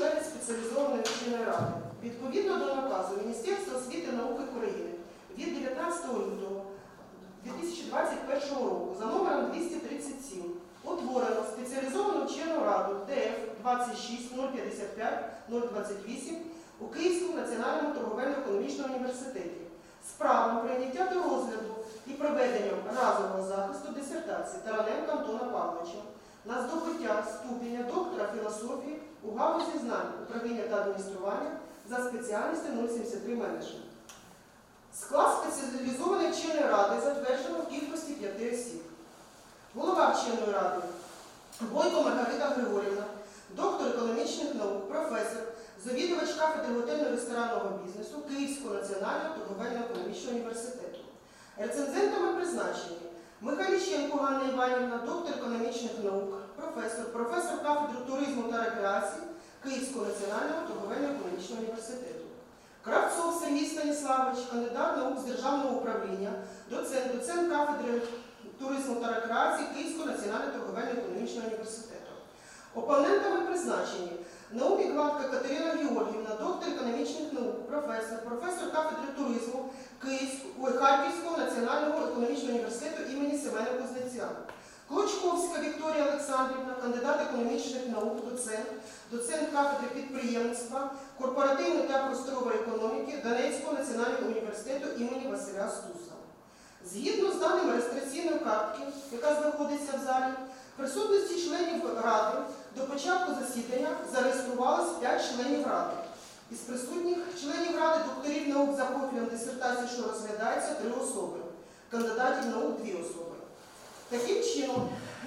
члени спеціалізованої вченої ради. Відповідно до наказу Міністерства освіти і науки України від 19 лютого 2021 року за номером 237 утворено спеціалізовану вчену раду ТФ 26-055-028 у Київському національному торговельно-економічному університеті з правом прийняття до розгляду і проведенням разового захисту дисертації Тараненка Антона Павловича на здобуття ступеня доктора філософії у галузі знань, управління та адміністрування за спеціальністю 073 менеджмент. Склад спеціалізованої вченої ради затверджено в кількості 5 осіб. Голова вченої ради Бойко Маргарита Григорівна, доктор економічних наук, професор, завідувач кафедри готельно-ресторанного бізнесу Київського національного торговельно-економічного університету. Рецензентами призначені Михайліченко Ганна Іванівна, доктор економічних наук, професор кафедри туризму та рекреації Київського національного торговельно-економічного університету. Кравцов Сергій Станіславович, кандидат наук з державного управління, доцент кафедри туризму та рекреації Київського національного торговельно-економічного університету. Опонентами призначені Наумі Гладка Катерина Георгіївна, доктор економічних наук, професор кафедри туризму Харківського національного економічного університету імені Семена Кузнеця. Клочковська Вікторія Олександрівна, кандидат економічних наук, доцент кафедри підприємництва, корпоративної та просторової економіки Донецького національного університету імені Василя Стуса. Згідно з даними реєстраційної картки, яка знаходиться в залі, в присутності членів Ради до початку засідання зареєструвалось 5 членів Ради. Із присутніх членів Ради докторів наук за профілем дисертації, що розглядається, 3 особи, кандидатів наук 2 особи. Таким чином,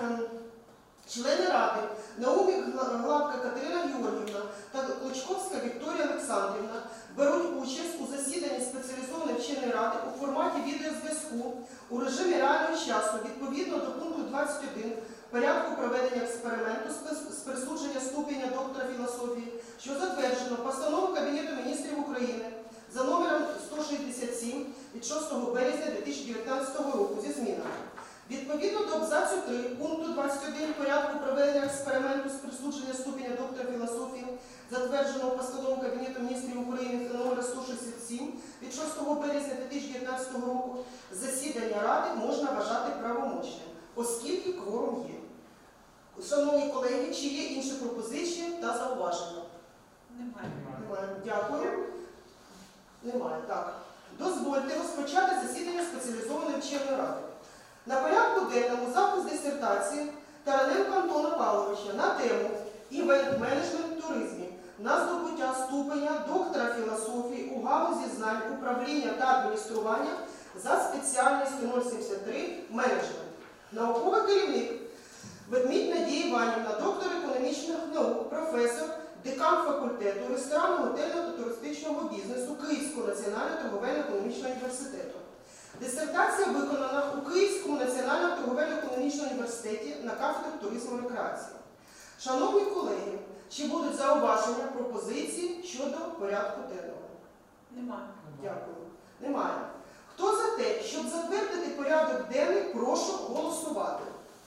члени Ради Наумі Гладка Катерина Георгіївна та Клочковська Вікторія Олександрівна беруть участь у засіданні спеціалізованої вченої ради у форматі відеозв'язку у режимі реального часу відповідно до пункту 21 порядку проведення експерименту з присудження ступеня доктора філософії, що затверджено постановою Кабінету міністрів України за номером 167 від 6 березня 2019 року зі змінами. Відповідно до абзацу 3 пункту 21 порядку проведення експерименту з присудження ступеня доктора філософії, затвердженого постановою Кабінету міністрів України за номером 167 від 6 березня 2019 року, засідання Ради можна вважати правомочним, оскільки кворум є. Шановні колеги, чи є інші пропозиції та зауваження? Немає. Дякую. Немає. Так. Дозвольте розпочати засідання спеціалізованої вченої ради. На порядку денному запис дисертації Тараненка Антона Павловича на тему «Івент-менеджмент в туризмі» на здобуття ступеня доктора філософії у галузі знань, управління та адміністрування за спеціальністю 073 менеджмент. Науковий керівник Ведмідь Надія Іванівна, доктор економічних наук, професор, декан факультету ресторанного, готельного та туристичного бізнесу Київського національного торговельно-економічного університету. Дисертація виконана у Київському національному торговельно-економічному університеті на кафедрі туризму і рекреації. Шановні колеги, чи будуть зауваження, пропозиції щодо порядку денного? Немає. Дякую. Немає. Хто за те, щоб затвердити порядок денний, прошу голосувати.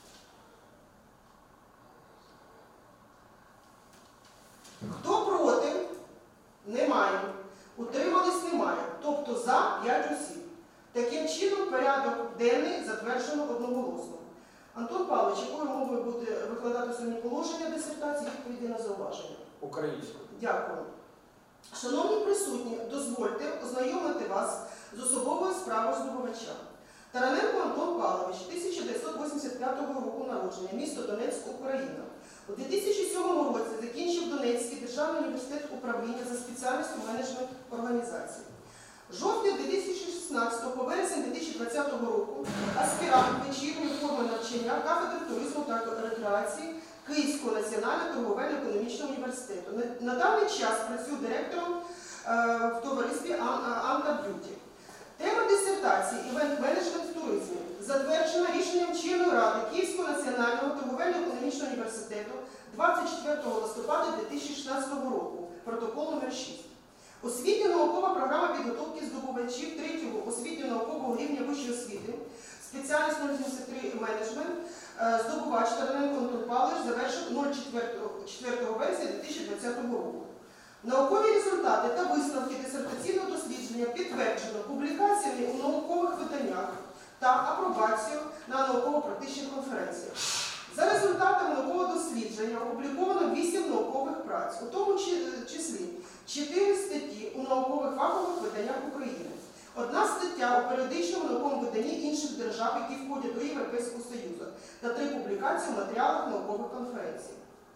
Хто проти? Немає. Утримались? Немає. Тобто за 5 осіб. Таким чином, порядок денний затверджено одноголосно. Антон Павлович, якою мовою буде викладати сьогодні положення дисертації, відповіді на зауваження? Українською. Дякую. Шановні присутні, дозвольте ознайомити вас з особовою справою здобувача. Тараненко Антон Павлович, 1985 року народження, місто Донецьк, Україна. У 2007 році закінчив Донецький державний університет управління за спеціальністю менеджмент організації. Жовтня 2016 по вересень 2020 року аспірант вечірньої форми навчання кафедри туризму та рекреації Київського національного торговельно-економічного університету. На даний час працює директором в товаристві Анка Б'юті. Тема дисертації «Івент-менеджмент в туризмі» затверджена рішенням вченої ради Київського національного торговельно-економічного університету 24 листопада 2016 року, протокол номер 6. Освітньо-наукова програма підготовки здобувачів 3-го освітньо-наукового рівня вищої освіти, спеціальність 073 менеджмент, здобувач Тараненко Антон Павлович завершив 04 вересня 2020 року. Наукові результати та висновки дисертаційного дослідження підтверджено публікаціями у наукових виданнях та апробацією на науково-практичних конференціях. За результатами наукового дослідження опубліковано 8 наукових праць, у тому числі 4 статті у наукових фахових виданнях України, 1 стаття у періодичному науковому виданні інших держав, які входять до Європейського Союзу, та 3 публікації у матеріалах наукових конференцій.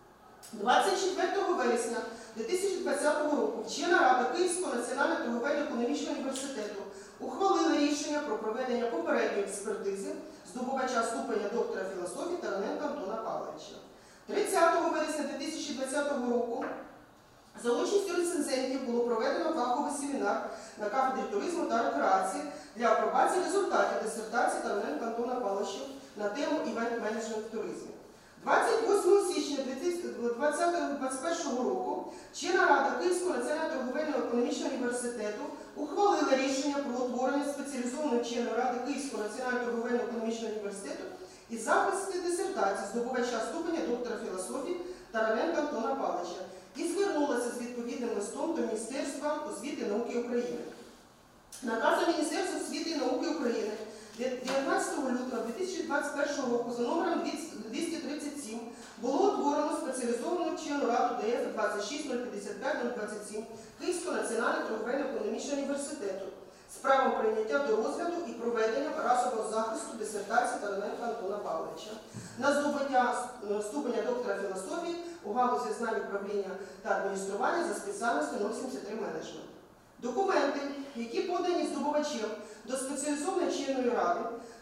24 вересня 2020 року вчена рада Київського національного торговельно-економічного університету ухвалила рішення про проведення попередньої експертизи здобувача ступеня доктора філософії Тараненка Антона Павловича. 30 вересня 2020 року за участю рецензентів було проведено фаховий семінар на кафедрі туризму та рекреації для апробації результатів дисертації Тараненка Антона Павловича на тему івент-менеджмент в туризмі. 28 січня 2021 року вчена рада Київського національного торговельно-економічного університету ухвалила рішення про утворення спеціалізованої вченої ради Київського національного торговельно-економічного університету і захисти дисертації здобувача ступеня доктора філософії Тараненка Антона Павловича і звернулася з відповідним листом до Міністерства освіти і науки України. Наказом Міністерства освіти і науки України 19 лютого 2021 року за номером 237 було утворено спеціалізовану вчену раду ДФ 26.055.027 Київського національного торговельно-економічного університету з правом прийняття до розгляду і проведення разового захисту дисертації Тараненка Антона Павловича на здобуття ступеня доктора філософії у галузі знань управління та адміністрування за спеціальністю 073 менеджмент. Документи, які подані здобувачем до спеціалізованої вченої ради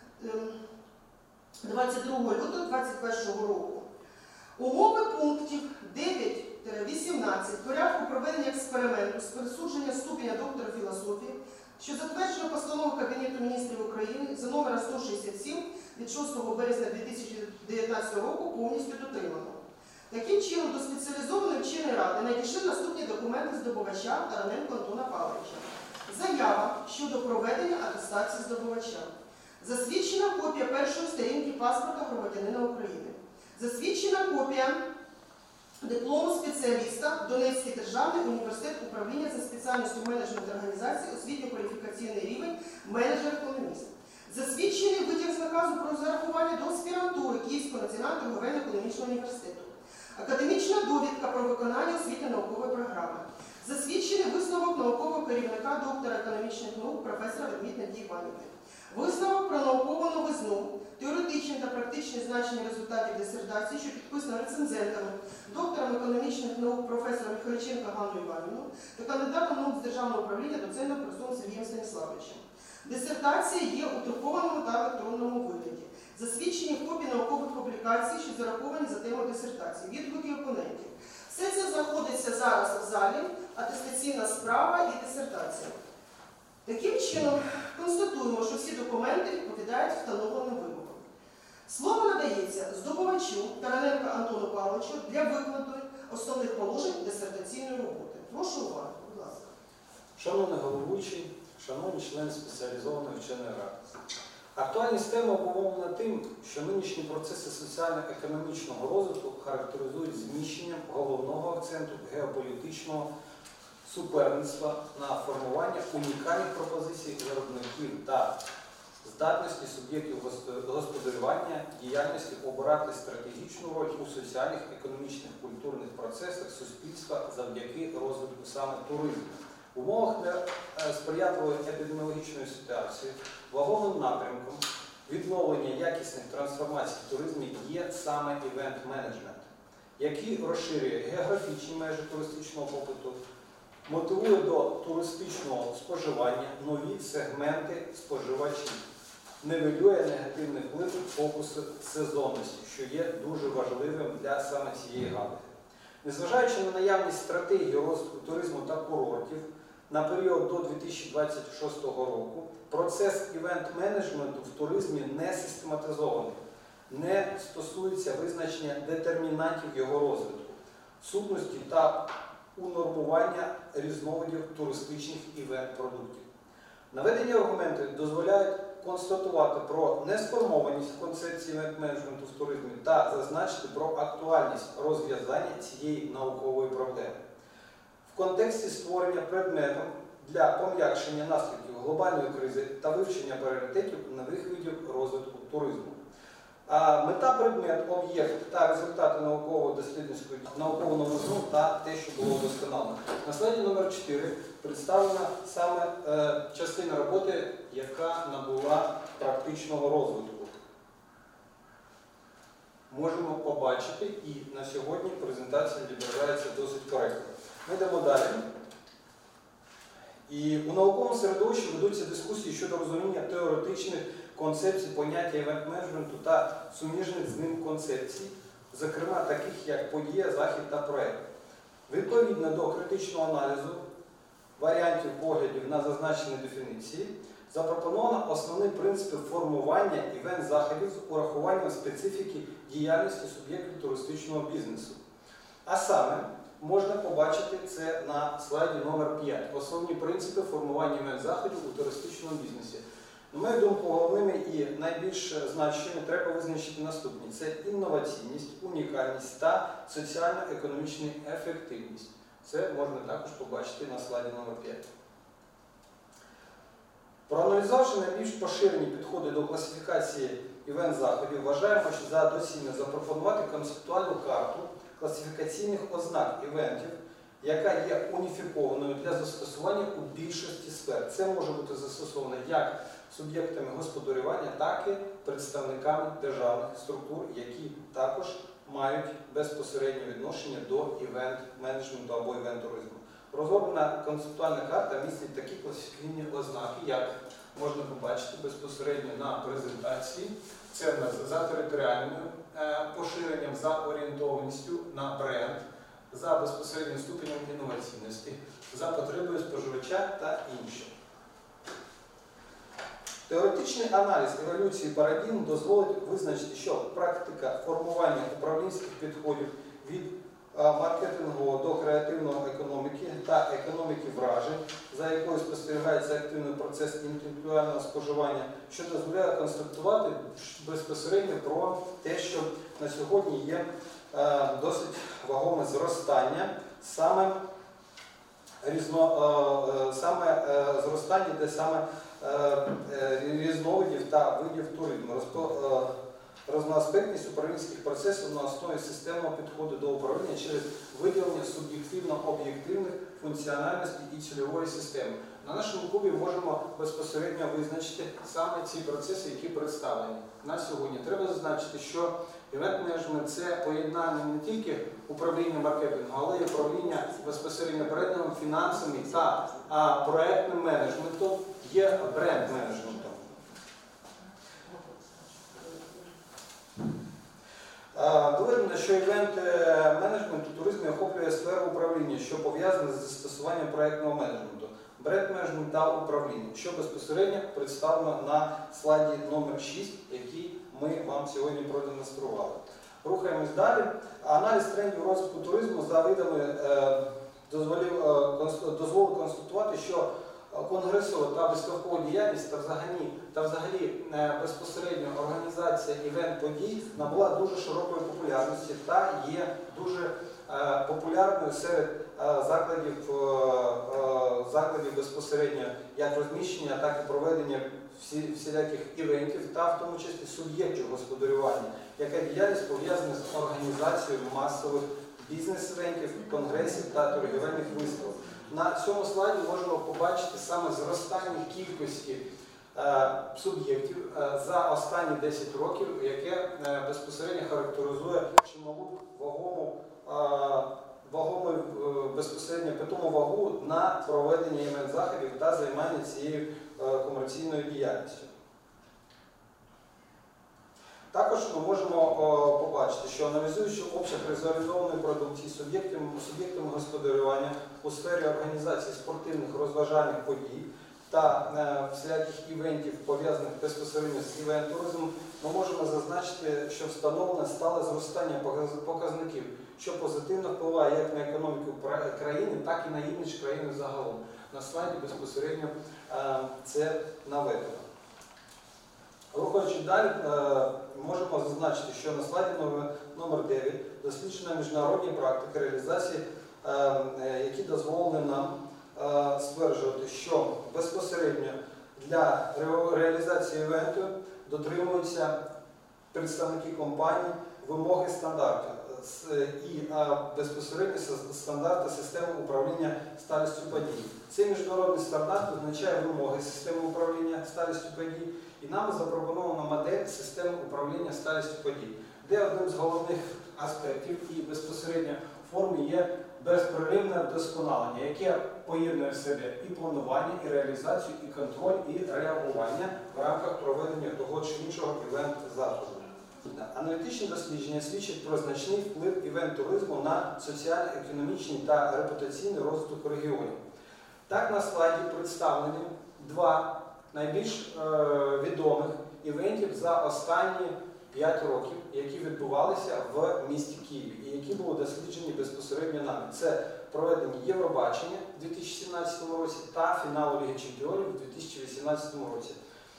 22 лютого 2021 року. Умови пунктів 9-18 порядку проведення експерименту з присудження ступеня доктора філософії, що затверджено постановою Кабінету міністрів України за номером 167 від 6 березня 2019 року повністю дотримано. Таким чином, до спеціалізованої вченої ради надійшли наступні документи здобувача Тараненка Антона Павловича. Заява щодо проведення атестації здобувача. Засвідчена копія першої сторінки паспорта громадянина України. Засвідчена копія диплому спеціаліста Донецький державний університет управління за спеціальністю менеджмент організації, освітньо-кваліфікаційний рівень, менеджер-економіст. Засвідчений витяг з наказу про зарахування до аспірантури Київського національного торговельно-економічного університету. Академічна довідка про виконання освітньо-наукової програми. Засвідчений висновок наукового керівника доктора економічних наук професора Ведмідь Надії Іванівни. Висновок про наукову новизну, теоретичні та практичні значення результатів дисертації, що підписано рецензентами, доктором економічних наук професором Михайличенко Ганною Іванівною та кандидатом наук з державного управління доцентом Пресовим Сергієм Станіславовичем. Дисертація є у друкованому та електронному вигляді. Засвідчені копії наукових публікацій, що зараховані за темою дисертації, відгуки опонентів. Все це знаходиться зараз в залі, атестаційна справа і дисертація. Таким чином, констатуємо, що всі документи відповідають встановленим вимогам. Слово надається здобувачу Тараненка Антону Павловичу для викладу основних положень дисертаційної роботи. Прошу уваги, будь ласка. Шановний головуючий, шановні члени спеціалізованої вченої ради. Актуальність теми обумовлена тим, що нинішні процеси соціально-економічного розвитку характеризують зміщенням головного акценту геополітичного суперництва на формування унікальних пропозицій виробників та здатності суб'єктів господарювання діяльності обирати стратегічну роль у соціальних, економічних, культурних процесах суспільства завдяки розвитку саме туризму. В умовах сприятливої епідеміологічної ситуації вагомим напрямком відновлення якісних трансформацій в туризмі є саме івент-менеджмент, який розширює географічні межі туристичного попиту, мотивує до туристичного споживання нові сегменти споживачів, нивелює негативний вплив фокусу сезонності, що є дуже важливим для саме цієї галузі. Незважаючи на наявність стратегії розвитку туризму та курортів на період до 2026 року, процес івент-менеджменту в туризмі не систематизований, не стосується визначення детермінантів його розвитку, сутності та унормування різновидів туристичних івент-продуктів. Наведені аргументи дозволяють констатувати про несформованість концепції івент-менеджменту в туризмі та зазначити про актуальність розв'язання цієї наукової проблеми. В контексті створення предметом для пом'якшення наслідків глобальної кризи та вивчення пріоритетів нових видів розвитку туризму. Мета, предмет, об'єкт та результати науково-дослідницької наукового новизну та те, що було вдосконалено. На слайді номер 4 представлена саме частина роботи, яка набула практичного розвитку. Можемо побачити, і на сьогодні презентація відображається досить коректно. Ми йдемо далі. І у науковому середовищі ведуться дискусії щодо розуміння теоретичних концепцій поняття івент-менеджменту та суміжних з ним концепцій, зокрема таких як подія, захід та проект. Відповідно до критичного аналізу варіантів поглядів на зазначені дефініції, запропоновано основні принципи формування івент-заходів з урахуванням специфіки діяльності суб'єктів туристичного бізнесу. А саме, можна побачити це на слайді номер 5. Основні принципи формування івент-заходів у туристичному бізнесі. На мою думку, головними і найбільш значущими треба визначити наступні. Це інноваційність, унікальність та соціально-економічна ефективність. Це можна також побачити на слайді номер 5. Проаналізувавши найбільш поширені підходи до класифікації івент-заходів, вважаємо, що за доцільне запропонувати концептуальну карту класифікаційних ознак івентів, яка є уніфікованою для застосування у більшості сфер. Це може бути застосовано як суб'єктами господарювання, так і представниками державних структур, які також мають безпосереднє відношення до івент-менеджменту або івент-туризму. Розроблена концептуальна карта містить такі класифікаційні ознаки, як можна побачити безпосередньо на презентації. Це в нас за територіальним поширенням, за орієнтованістю на бренд, за безпосереднім ступенем інноваційності, за потребою споживача та інше. Теоретичний аналіз еволюції парадігм дозволить визначити, що практика формування управлінських підходів від маркетингового до креативної економіки та економіки вражень, за якою спостерігається активний процес інтелектуального споживання, що дозволяє констатувати безпосередньо про те, що на сьогодні є досить вагоме зростання, саме зростання, де саме різновидів та видів туризму. Розноаспектність управлінських процесів на основі системного підходу до управління через виділення суб'єктивно-об'єктивних функціональностей і цільової системи. На нашому клубі можемо безпосередньо визначити саме ці процеси, які представлені на сьогодні. Треба зазначити, що івент-менеджмент – це поєднання не тільки управління маркетингу, але й управління безпосередньо переданими фінансами та проєктним менеджментом, є бренд-менеджментом. Доведено, що івент-менеджмент у туризмі охоплює сферу управління, що пов'язане з застосуванням проєктного менеджменту, бренд-менеджмент та управління, що безпосередньо представлено на слайді номер 6, який ми вам сьогодні продемонстрували. Рухаємось далі. Аналіз трендів розвитку туризму за видами дозволив констатувати, що конгресова та виставкова діяльність та взагалі безпосередньо організація івент-подій набула дуже широкої популярності та є дуже популярною серед закладів безпосередньо як розміщення, так і проведення всіляких івентів та в тому числі суб'єктів господарювання, яка діяльність пов'язана з організацією масових бізнес-івентів, конгресів та торгівельних виставок. На цьому слайді можемо побачити саме зростання кількості суб'єктів за останні 10 років, яке безпосередньо характеризує чималу безпосередньо питому вагу на проведення івент-заходів та займання цією комерційною діяльністю. Також ми можемо побачити, що аналізуючи обсяг реалізованої продукції суб'єктами господарювання у сфері організації спортивних розважальних подій та всіляких івентів, пов'язаних безпосередньо з івент-туризмом, ми можемо зазначити, що встановлено стале зростання показників, що позитивно впливає як на економіку країни, так і на імідж країни загалом. На слайді безпосередньо це наведено. Рухаючи далі, можемо зазначити, що на слайді номер 9 досліджена міжнародні практики реалізації, які дозволили нам стверджувати, що безпосередньо для реалізації івенту дотримуються представники компаній вимоги стандартів і безпосередньо стандарти системи управління сталістю подій. Цей міжнародний стандарт визначає вимоги системи управління сталістю подій, і нами запропонована модель системи управління сталістю подій, де одним з головних аспектів і безпосередньо в формі є безперервне вдосконалення, яке поєднує в себе і планування, і реалізацію, і контроль, і реагування в рамках проведення того чи іншого івент-заходу. Аналітичні дослідження свідчать про значний вплив івент-туризму на соціально-економічний та репутаційний розвиток регіонів. Так, на слайді представлені два найбільш відомих івентів за останні 5 років, які відбувалися в місті Києві і які були досліджені безпосередньо нами. Це проведення Євробачення у 2017 році та фіналу Ліги Чемпіонів у 2018 році.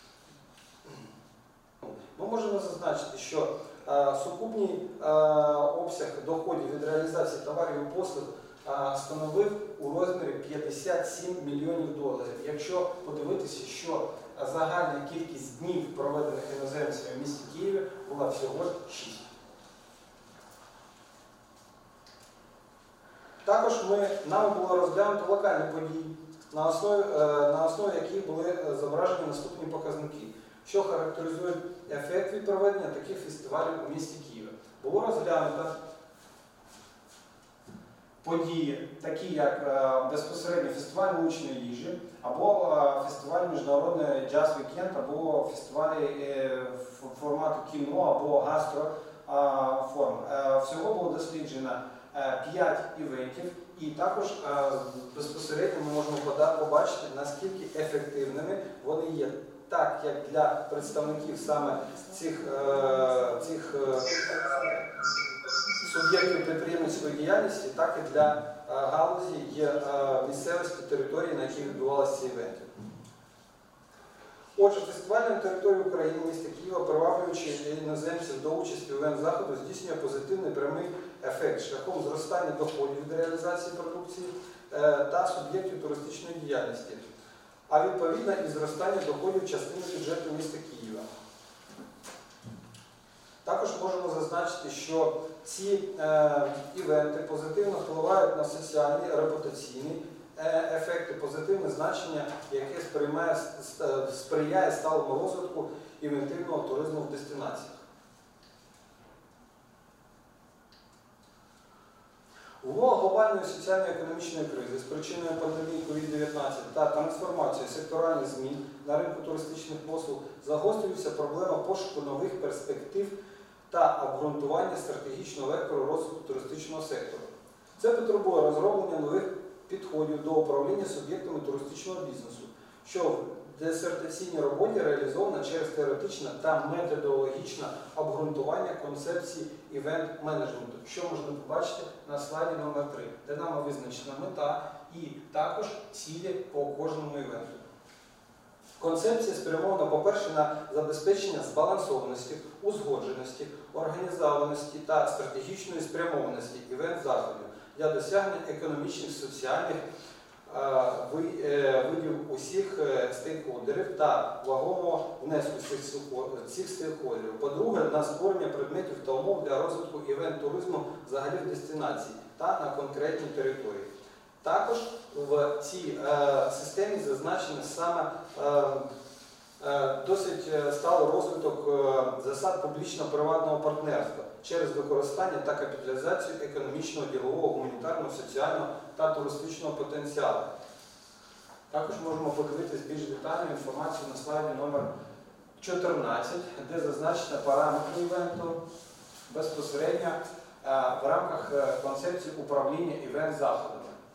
Ми можемо зазначити, що сукупний обсяг доходів від реалізації товарів і послуг становив у розмірі 57 мільйонів доларів. Якщо подивитися, що загальна кількість днів, проведених іноземцями в місті Києві, була всього 6. Також нами було розглянуто локальні події, на основі яких були зображені наступні показники, що характеризують ефект від проведення таких фестивалів у місті Києва. Було розглянуто події, такі як безпосередньо фестиваль вуличної їжі, або фестиваль міжнародний джаз-вікенд, або фестивалі формату кіно, або гастроформ. Всього було досліджено 5 івентів, і також безпосередньо ми можемо побачити, наскільки ефективними вони є, так як для представників саме цих суб'єктів підприємницької діяльності, так і для галузі місцевості території, на якій відбувалися ці івенти. Отже, фестиваль на території України, міста Києва, приваблюючи іноземців до участі в івент-заходу, здійснює позитивний прямий ефект шляхом зростання доходів від реалізації продукції та суб'єктів туристичної діяльності, а відповідно і зростання доходів частини бюджету міста Києва. Також можемо зазначити, що ці івенти позитивно впливають на соціальний, репутаційний ефекти, позитивне значення, яке сприяє сталому розвитку івентивного туризму в дестинаціях. В умовах глобальної соціально-економічної кризи, спричиненої пандемією COVID-19 та трансформацією секторальних змін на ринку туристичних послуг, загострюється проблема пошуку нових перспектив та обґрунтування стратегічного вектору розвитку туристичного сектору. Це потребує розроблення нових підходів до управління суб'єктами туристичного бізнесу, що в дисертаційній роботі реалізовано через теоретичне та методологічне обґрунтування концепції івент-менеджменту, що можна побачити на слайді номер 3, де нами визначена мета і також цілі по кожному івенту. Концепція спрямована, по-перше, на забезпечення збалансованості, узгодженості, організованості та стратегічної спрямованості івент-заходів для досягнення економічних, соціальних видів усіх стейкхолдерів та вагомого внеску цих стейкхолдерів. По-друге, на створення предметів та умов для розвитку івент-туризму взагалі в дестинації та на конкретній території. Також в цій системі зазначено саме досить сталий розвиток засад публічно-приватного партнерства через використання та капіталізацію економічного, ділового, гуманітарного, соціального та туристичного потенціалу. Також можемо подивитися більш детальну інформацію на слайді номер 14, де зазначено параметри івенту безпосередньо в рамках концепції управління івент-заходами.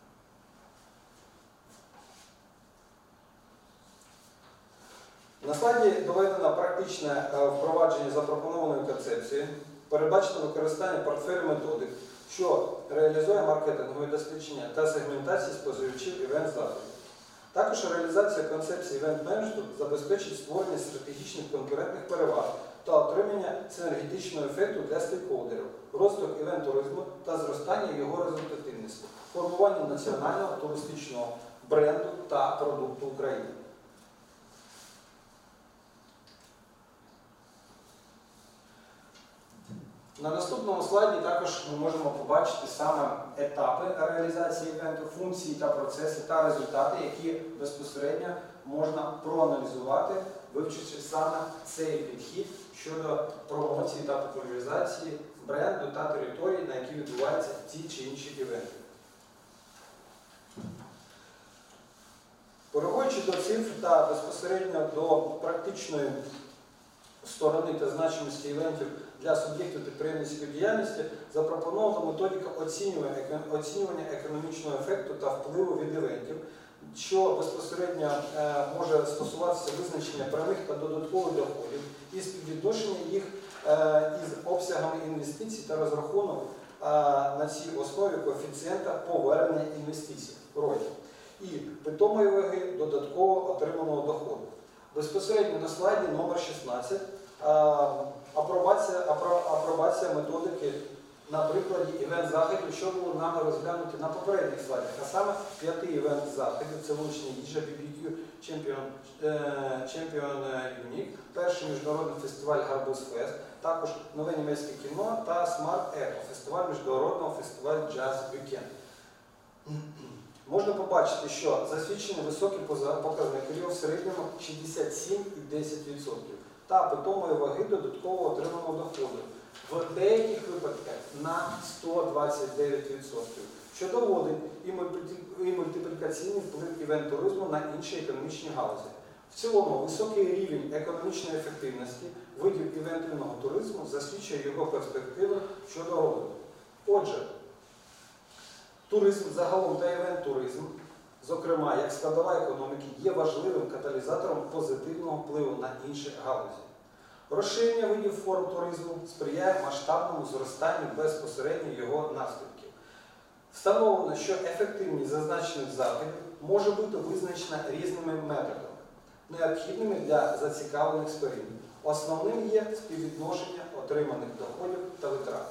На слайді доведено практичне впровадження запропонованої концепції, передбачено використання портфелю методик, що реалізує маркетингові дослідження та сегментації споживачів івент-заходів. Також реалізація концепції івент-менеджменту забезпечить створення стратегічних конкурентних переваг та отримання синергетичного ефекту для стейкхолдерів, розвиток івент-туризму та зростання його результативності, формування національного туристичного бренду та продукту України. На наступному слайді також ми можемо побачити саме етапи реалізації івенту, функції та процеси та результати, які безпосередньо можна проаналізувати, вивчивши саме цей підхід щодо промоції та популяризації бренду та території, на які відбуваються ті чи інші івенти. Переходячи до цифр та безпосередньо до практичної сторони та значимості івентів для суб'єктів підприємницької діяльності, запропонована методика оцінювання економічного ефекту та впливу від івентів, що безпосередньо може стосуватися визначення прямих та додаткових доходів і співвідношення їх із обсягами інвестицій та розрахунок на цій основі коефіцієнта повернення інвестицій (ROI) і питомої ваги додатково отриманого доходу. Безпосередньо на слайді номер 16 апробація методики на прикладі івент-заходів, що було нами розглянути на попередніх слайдах, а саме 5 івент-заходів, це вулична їжа, BBQ Champion Unique, перший міжнародний фестиваль Гарбуз Фест, також нове німецьке кіно та Smart Echo, фестиваль міжнародного фестивалю Jazz Weekend. Можна побачити, що засвідчені високі показники в середньому 67,10% та питомої ваги додатково отриманого доходу. В деяких випадках на 129%, що доводить і мультиплікаційний вплив івент-туризму на інші економічні галузі. В цілому, високий рівень економічної ефективності видів івентного туризму засвідчує його перспективи щодо розвитку. Отже, туризм загалом та івент-туризм, зокрема як складова економіки, є важливим каталізатором позитивного впливу на інші галузі. Розширення видів форм туризму сприяє масштабному зростанню безпосередньо його наслідків. Встановлено, що ефективність зазначених заходів може бути визначена різними методами, необхідними для зацікавлених сторін. Основним є співвідношення отриманих доходів та витрат.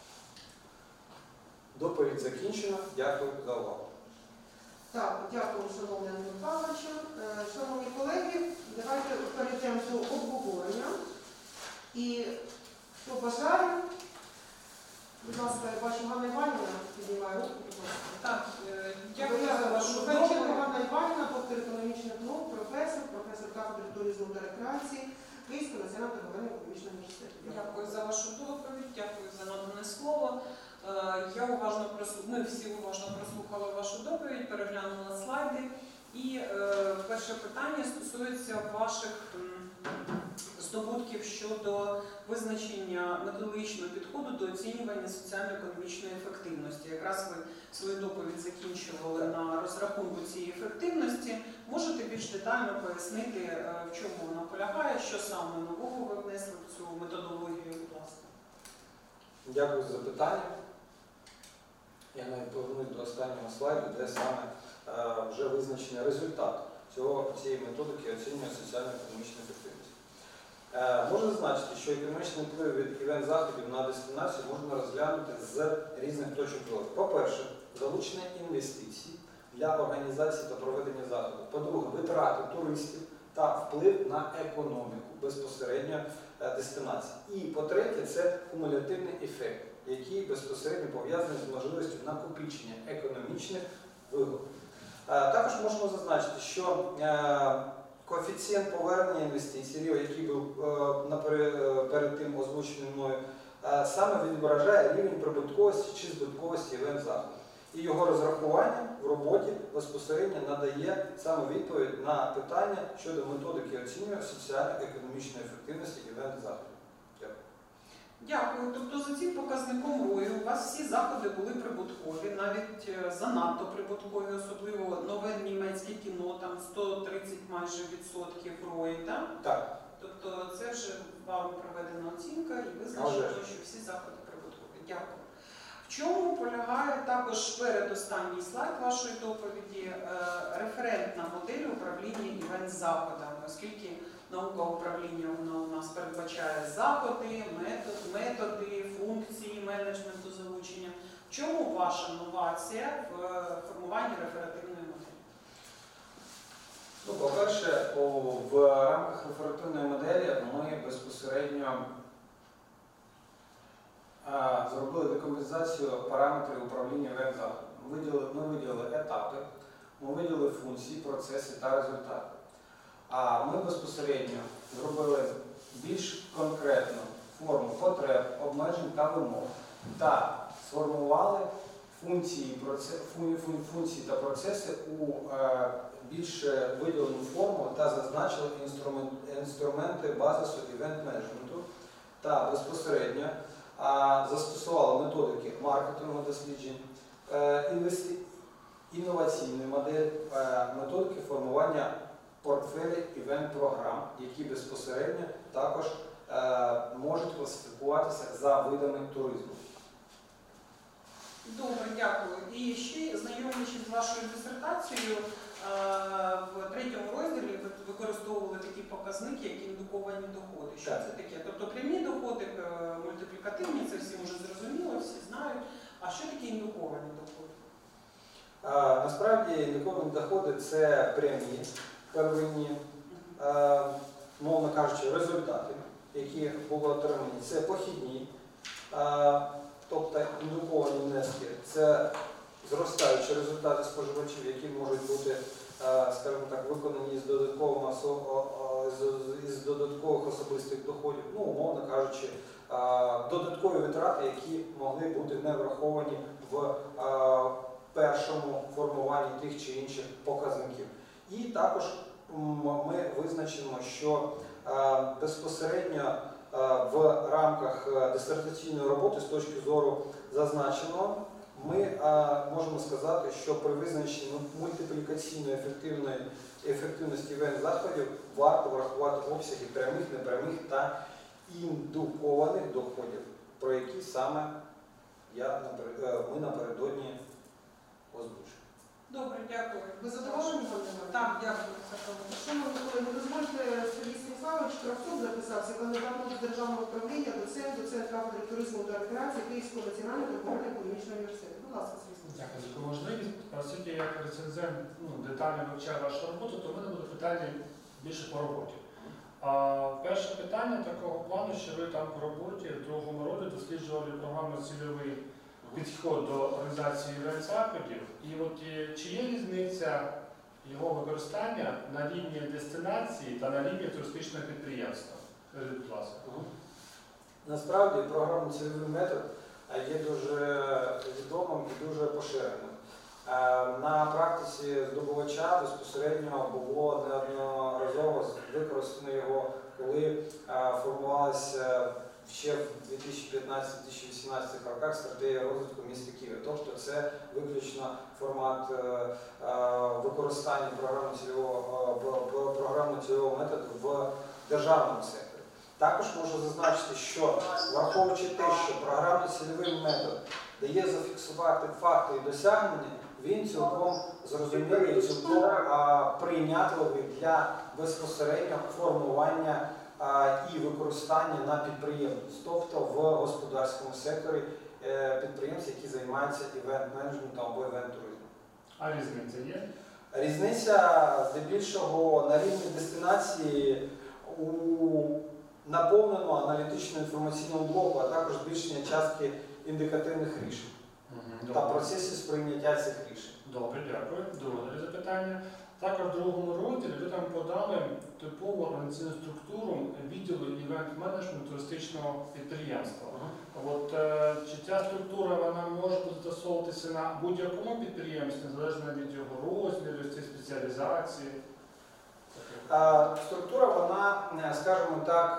Доповідь закінчена. Дякую за увагу. Так, дякую, шановний Андрій Павлович. Шановні колеги, давайте перейдемо до обговорення. І хто бажає, будь ласка, я бачу, Ганна Іванівна піднімає руку. Так, дякую за вашу Фельдшер доповідь. Ганна Іванівна, доктор економічних наук, професор кафедри туризму та рекреації Київського національного торговельно-економічного університету. Дякую за вашу доповідь, дякую за надане слово. Ми всі уважно прослухали вашу доповідь, переглянули слайди. І перше питання стосується ваших здобутків щодо визначення методологічного підходу до оцінювання соціально-економічної ефективності. Якраз ви свою доповідь закінчували на розрахунку цієї ефективності. Можете більш детально пояснити, в чому вона полягає, що саме нового ви внесли в цю методологію, будь ласка? Дякую за запитання. Я навіть повернусь до останнього слайду, де саме вже визначений результат цієї методики оцінювання соціально-економічної ефективності. Можна зазначити, що економічний вплив від івент-заходів на дестинацію можна розглянути з різних точок зору. По-перше, залучення інвестицій для організації та проведення заходів. По-друге, витрати туристів та вплив на економіку безпосередньо дестинації. І по-третє, це кумулятивний ефект, який безпосередньо пов'язаний з можливістю накопичення економічних вигод. Також можемо зазначити, що коефіцієнт повернення інвестицій, який був перед тим озвучений мною, саме відображає рівень прибутковості чи збитковості івент-заходу. І його розрахування в роботі безпосередньо надає саме відповідь на питання щодо методики оцінювання соціально-економічної ефективності івент-заходів. Дякую. Дякую. Тобто за цим показником ROI у вас всі заходи були прибуткові, навіть занадто прибуткові, особливо нове німецьке кіно, там 130 майже відсотків ROI, так? Так. Тобто це вже вам проведена оцінка і визначено, що всі заходи прибуткові. Дякую. В чому полягає також передостанній слайд вашої доповіді референтна модель управління івент-заходами, оскільки наука управління вона у нас передбачає заходи, методи, функції менеджменту залучення. В чому ваша новація в формуванні реферативної моделі? Ну, по-перше, в рамках реферативної моделі ми безпосередньо зробили декомпозицію параметрів управління івент-заходом. Ми виділили етапи, ми виділили функції, процеси та результати. А ми безпосередньо зробили більш конкретну форму потреб, обмежень та вимог та сформували функції та процеси у більш виділену форму та зазначили інструменти базису івент-менеджменту та безпосередньо застосували методики маркетингових досліджень, інноваційної модель, методики формування портфелів івент-програм, які безпосередньо також можуть класифікуватися за видами туризму. Добре, дякую. І ще, знайомлячись з вашою дисертацією, в третьому розділі ви використовували такі показники, як індуковані доходи. Що це таке? Тобто прямі доходи, мультиплікативні, це всім вже зрозуміло, всі знають. А що таке індуковані доходи? Насправді індуковані доходи – це прямі, первинні, мовно кажучи, результати, які були отримані. Це похідні, тобто індуковані внески – це зростаючі результати споживачів, які можуть бути, скажімо так, виконані із додаткових особистих доходів, ну, умовно кажучи, додаткові витрати, які могли бути не враховані в першому формуванні тих чи інших показників. І також ми визначимо, що безпосередньо в рамках дисертаційної роботи з точки зору зазначеного, ми можемо сказати, що при визначенні мультиплікаційної ефективності івент-заходів варто врахувати обсяги прямих, непрямих та індукованих доходів, про які саме ми напередодні озвучили. Добре, дякую. Ви задоволені, Ганна? Так, дякую. Шановні колеги, дозвольте, Сергій Станіславович Кравцов записався кандидатом з державного управління, доцент кафедри туризму та рекреації Київського національного торговельно-економічного університету. Будь ласка, Сергій Станіславович. Дякую за таку можливість. Оскільки я як рецензент детально вивчаю вашу роботу, то в мене буде питання більше по роботі. Перше питання такого плану, що ви там по роботі в другому році досліджували програмно-цільовий підхід до організації івент-заходів. І от чи є різниця його використання на рівні дестинації та на рівні туристичного підприємства? Скажіть, будь ласка. Насправді програмно-цільовий метод є дуже відомим і дуже поширеним. На практиці здобувача безпосередньо було неодноразово використано його, коли формувалася ще в 2015-2018 роках стратегія розвитку міста Києва. Тобто це виключно формат використання програмно-цільового методу в державному секторі. Також можу зазначити, що враховуючи те, що програмно-цільовий метод дає зафіксувати факти і досягнення, він цілком зрозумілий і цілком прийнятливий для безпосереднього формування і використання на підприємстві, тобто в господарському секторі підприємств, які займаються івент-менеджментом або івент-туризмом. А різниця є? Різниця здебільшого на рівні дестинації у наповненому аналітично-інформаційному блоку, а також збільшення частки індикативних рішень та процесів сприйняття цих рішень. Добре, дякую. Друге запитання. Також в другому розділі ви там подали типову організаційну структуру відділу івент-менеджменту туристичного підприємства. От, чи ця структура вона може застосовуватися на будь-якому підприємстві, незалежно від його розміру, спеціалізації? Структура, вона, скажімо так,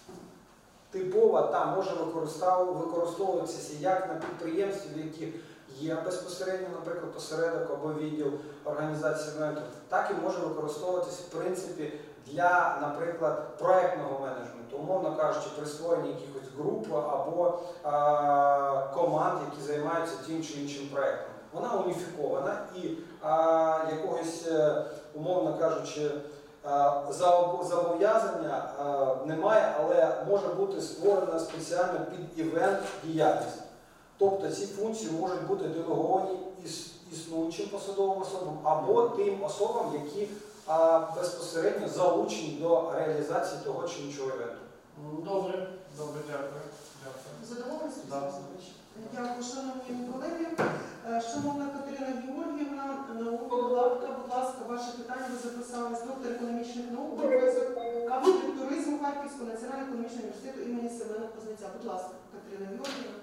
типова та може використовуватися як на підприємстві, в яких є безпосередньо, наприклад, посередок або відділ організації івенту, так і може використовуватись в принципі для, наприклад, проєктного менеджменту, умовно кажучи, при створенні якихось груп або команд, які займаються тим чи іншим проєктом. Вона уніфікована і якогось, умовно кажучи, зобов'язання немає, але може бути створена спеціально під івент діяльність. Тобто ці функції можуть бути делеговані існуючим посадовим особам або тим особам, які безпосередньо залучені до реалізації того чи іншого івенту. Добре, дякую. Задоволені, Сергій Да. Олександрович? Дякую, шановні колеги. Шановна Катерина Георгіївна, наука, будь ласка, ваше питання ви записали з доктора економічних наук, професор кафедри туризму Харківського національного економічного університету імені Семена Кузнеця. Будь ласка, Катерина Георгіївна.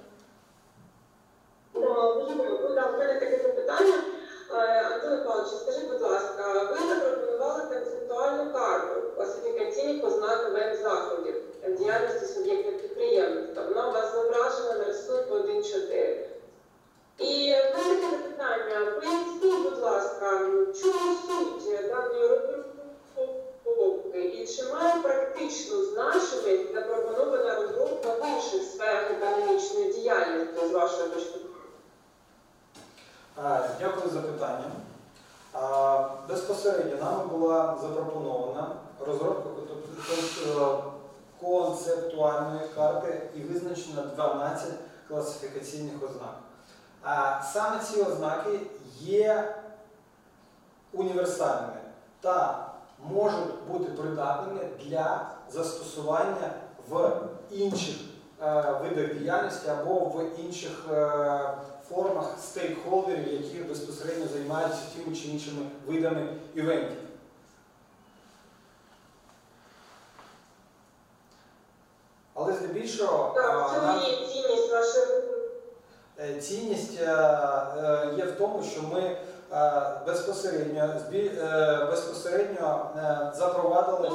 У мене таке запитання. Антон Павлович, скажіть, будь ласка, ви запропонували концептуальну карту класифікаційних ознак івент-заходів діяльності суб'єктів підприємництва. Вона у вас зображена на рисунку 1.4. І в мене таке запитання. Поясніть, будь ласка, чому суть даної розробки і чи має практичну значимість запропонована розробка в інших сферах економічної діяльності з вашої точки зору? Дякую за питання. Безпосередньо нами була запропонована розробка концептуальної карти і визначено 12 класифікаційних ознак. Саме ці ознаки є універсальними та можуть бути придатними для застосування в інших видах діяльності або в інших формах стейкхолдерів, які безпосередньо займаються тими чи іншими видами івентів. Але здебільшого цінність є в тому, що ми безпосередньо запровадили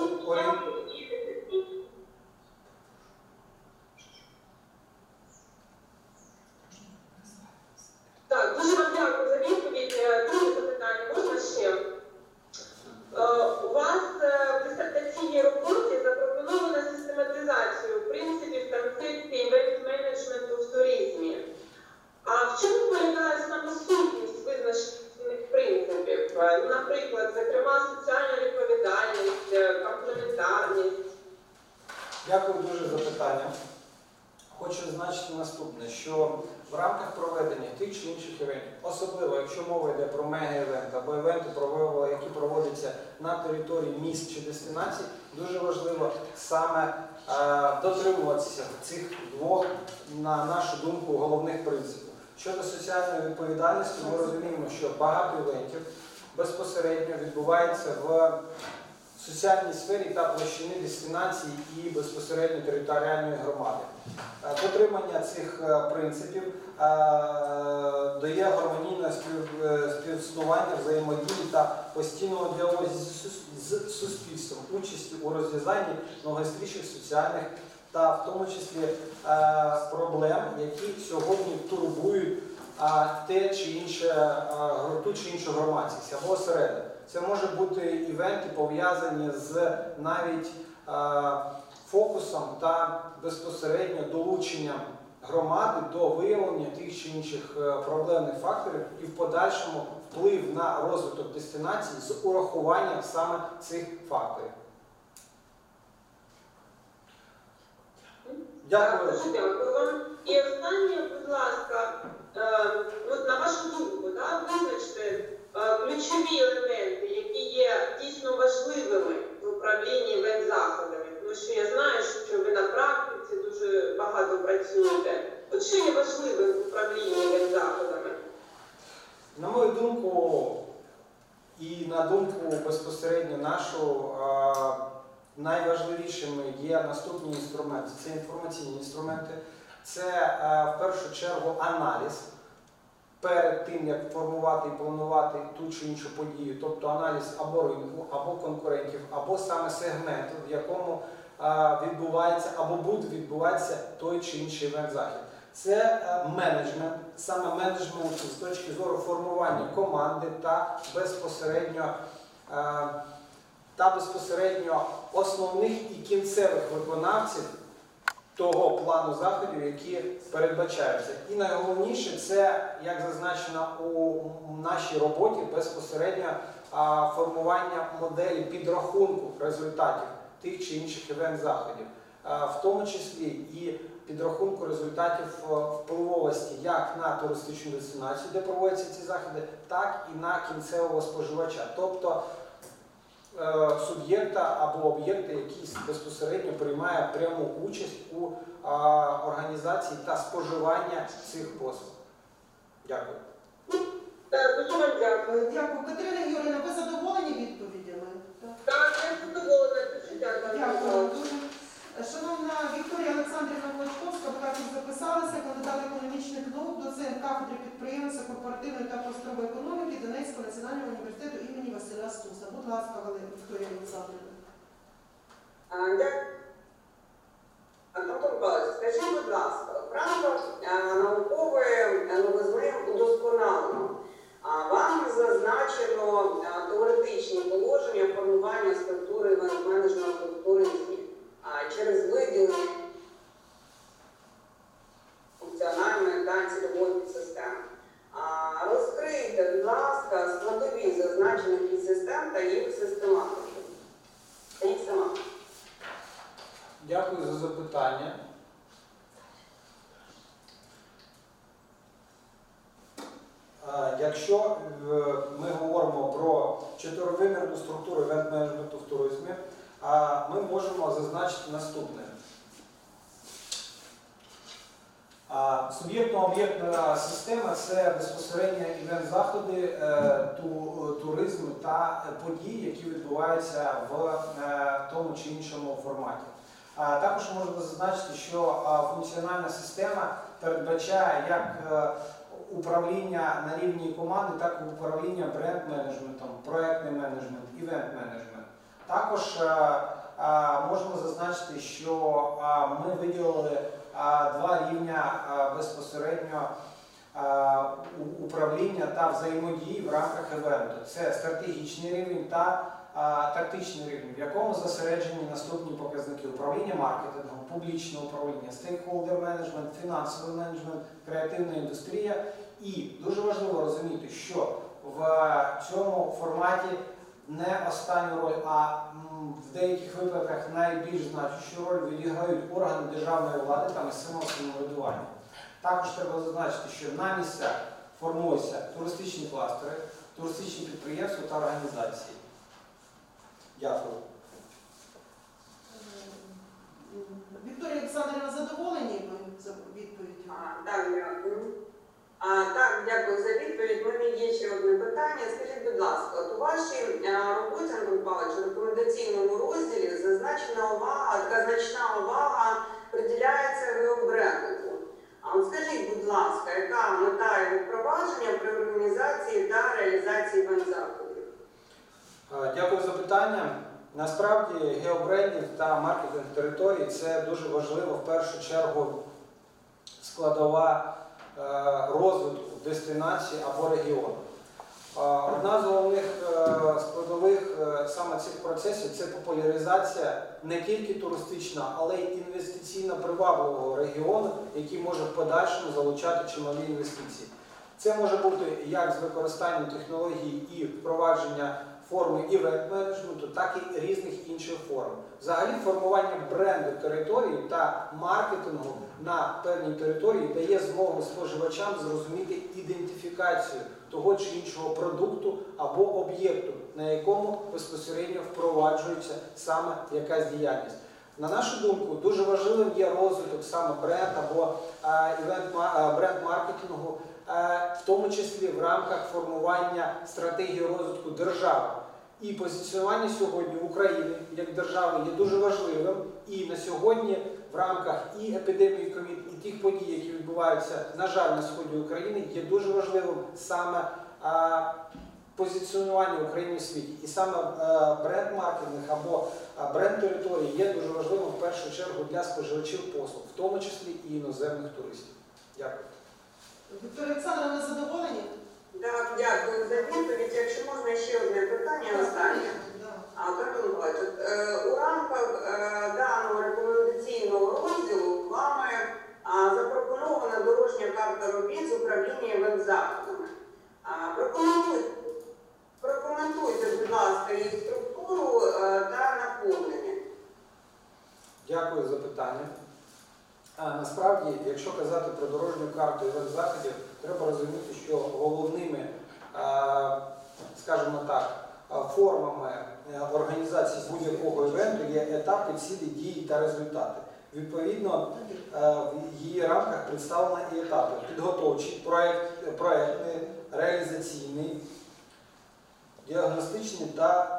Так, дуже вам дякую за відповідь. Друге запитання, можна ще? У вас в дисертаційній роботі запропонована систематизація принципів концепції івент-менеджменту в туризмі. А в чому полягає саме сутність визначених принципів? Наприклад, зокрема, соціальна відповідальність, комплементарність. Дякую дуже за питання. Хочу зазначити наступне, що в рамках проведення тих чи інших івентів, особливо якщо мова йде про мега-івенти або івенти, які проводяться на території міст чи дестинацій, дуже важливо саме дотримуватися цих двох, на нашу думку, головних принципів. Щодо соціальної відповідальності, ми розуміємо, що багато івентів безпосередньо відбувається в соціальній сфері та площині дестинації і безпосередньо територіальної громади. Дотримання цих принципів дає гармонійне співіснування, взаємодії та постійного діалогу з суспільством, участі у розв'язанні найгостріших соціальних та в тому числі проблем, які сьогодні турбують ту чи іншу громадськість або осередок. Це може бути івенти, пов'язані з навіть фокусом та безпосередньо долученням громади до виявлення тих чи інших проблемних факторів і в подальшому вплив на розвиток дестинації з урахуванням саме цих факторів. Дякую. І останнє, будь ласка, на вашу думку, визначте ключові елементи, які є дійсно важливими в управлінні івент-заходами. Тому що я знаю, що ви на практиці дуже багато працюєте. От що є важливим в управлінні івент-заходами? На мою думку, і на думку безпосередньо нашу, найважливішими є наступні інструменти. Це інформаційні інструменти, це в першу чергу аналіз перед тим, як формувати і планувати ту чи іншу подію, тобто аналіз або ринку, або конкурентів, або саме сегменту, в якому відбувається або буде відбуватися той чи інший івент-захід. Це менеджмент, саме менеджмент з точки зору формування команди та безпосередньо основних і кінцевих виконавців того плану заходів, які передбачаються. І найголовніше це, як зазначено у нашій роботі, безпосередньо формування моделі підрахунку результатів тих чи інших івент-заходів, в тому числі і підрахунку результатів впливовості як на туристичну дестинацію, де проводяться ці заходи, так і на кінцевого споживача, тобто суб'єкта або об'єкта, який безпосередньо приймає пряму участь у організації та споживання цих послуг. Дякую. Дуже вам дякую. Дякую. Катерина Георгіївна, ви задоволені відповідями? Так, я задоволена. Дуже дякую. Дякую. Дуже. Шановна Вікторія Олександрівна Клочковська, ви також записалися, кандидат економічних наук, доцент кафедри підприємства, корпоративної та просторової економіки Донецького національного університету імені Василя Стуса. Будь ласка, Вікторія Олександрівна. Дякую. Антон Павлович, скажіть, будь ласка, в рамках наукової новизни удосконалено вам зазначено теоретичні положення формування структури менеджменту в туризмі через виділення функціональної та цільової підсистеми. Розкрийте, будь ласка, складові зазначених підсистем та їх систематику. Дякую за запитання. Якщо ми говоримо про чотиривимірну структуру івент-менеджменту в туризмі, ми можемо зазначити наступне. Суб'єктно-об'єктна система – це безпосередньо івент-заходи, туризм та події, які відбуваються в тому чи іншому форматі. Також можна зазначити, що функціональна система передбачає як управління на рівні команди, так і управління бренд-менеджментом, проєктний менеджмент, івент-менеджмент. Також можна зазначити, що ми виділили два рівня безпосередньо управління та взаємодії в рамках івенту. Це стратегічний рівень та тактичний рівень, в якому зосереджені наступні показники: управління маркетингом, публічне управління, стейкхолдер менеджмент, фінансовий менеджмент, креативна індустрія. І дуже важливо розуміти, що в цьому форматі не останню роль, а в деяких випадках найбільш значущу роль відіграють органи державної влади та місцевого самоврядування. Також треба зазначити, що на місцях формуються туристичні кластери, туристичні підприємства та організації. Дякую. Вікторія Олександрівна, задоволені ви за відповіддю? Так, дякую. Так, дякую за відповідь. У мене є ще одне питання. Скажіть, будь ласка, от у вашій роботі, Антон Павлович, в рекомендаційному розділі зазначена увага, така значна увага приділяється геобрендингу. А от скажіть, будь ласка, яка мета його впровадження при організації та реалізації івент-заходів? Дякую за питання. Насправді геобрендинг та маркетинг території – це дуже важливо, в першу чергу, складова розвитку дестинації або регіону. Одна з головних складових саме цих процесів – це популяризація не тільки туристична, але й інвестиційно привабливого регіону, який може в подальшому залучати чималі інвестиції. Це може бути як з використанням технологій і впровадження форми івент-менеджменту, так і різних інших форм. Взагалі формування бренду території та маркетингу на певній території дає змогу споживачам зрозуміти ідентифікацію того чи іншого продукту або об'єкту, на якому безпосередньо впроваджується саме якась діяльність. На нашу думку, дуже важливим є розвиток саме бренд або бренд-маркетингу, в тому числі в рамках формування стратегії розвитку держави. І позиціонування сьогодні України як держави є дуже важливим. І на сьогодні в рамках і епідемії ковід, і тих подій, які відбуваються, на жаль, на сході України, є дуже важливим саме позиціонування України в світі. І саме бренд-маркетинг або бренд-території є дуже важливим в першу чергу для споживачів послуг, в тому числі і іноземних туристів. Дякую. Вікторія Олександровна, ви задоволені? Так, дякую за відповідь. Якщо можна ще одне питання останнє. Катон Миколаївич, у рамках даного рекомендаційного розділу вами запропонована дорожня карта робіт з управління івент-заходами. Прокоментуйте, будь ласка, її структуру та наповнення. Дякую за питання. Насправді, якщо казати про дорожню карту івент-заходів, треба розуміти, що головними, скажімо так, формами організації будь-якого івенту є етапи, цілі, дії та результати. Відповідно, в її рамках представлено і етапи: підготовчий, проєктний, реалізаційний, діагностичний та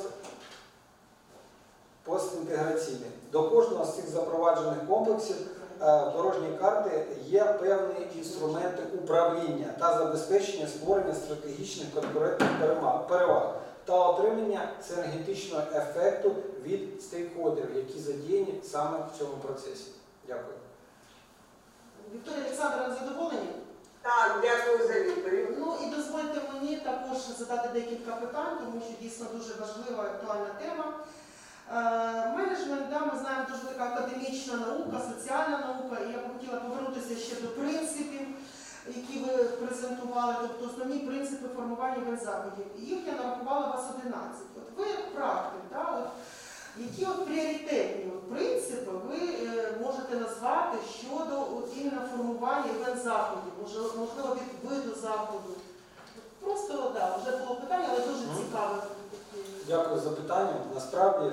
постінтеграційний. До кожного з цих запроваджених комплексів дорожньої карти є певні інструменти управління та забезпечення створення стратегічних конкурентних переваг та отримання синергетичного ефекту від стейкхолдерів, які задіяні саме в цьому процесі. Дякую. Вікторія Олександровна, задоволені? Так, дякую за відповідь. Ну і дозвольте мені також задати декілька питань, тому що дійсно дуже важлива і актуальна тема. Менеджмент, ми знаємо, дуже велика академічна наука, соціальна наука, і я б хотіла повернутися ще до принципів, які ви презентували, тобто основні принципи формування івент-заходів. Їх я нарахувала у вас 11. От ви як практик, які пріоритетні принципи ви можете назвати щодо іменно формування івент-заходів, можливо, від виду заходу? Просто, вже було питання, але дуже цікаве. Дякую за питання. Насправді,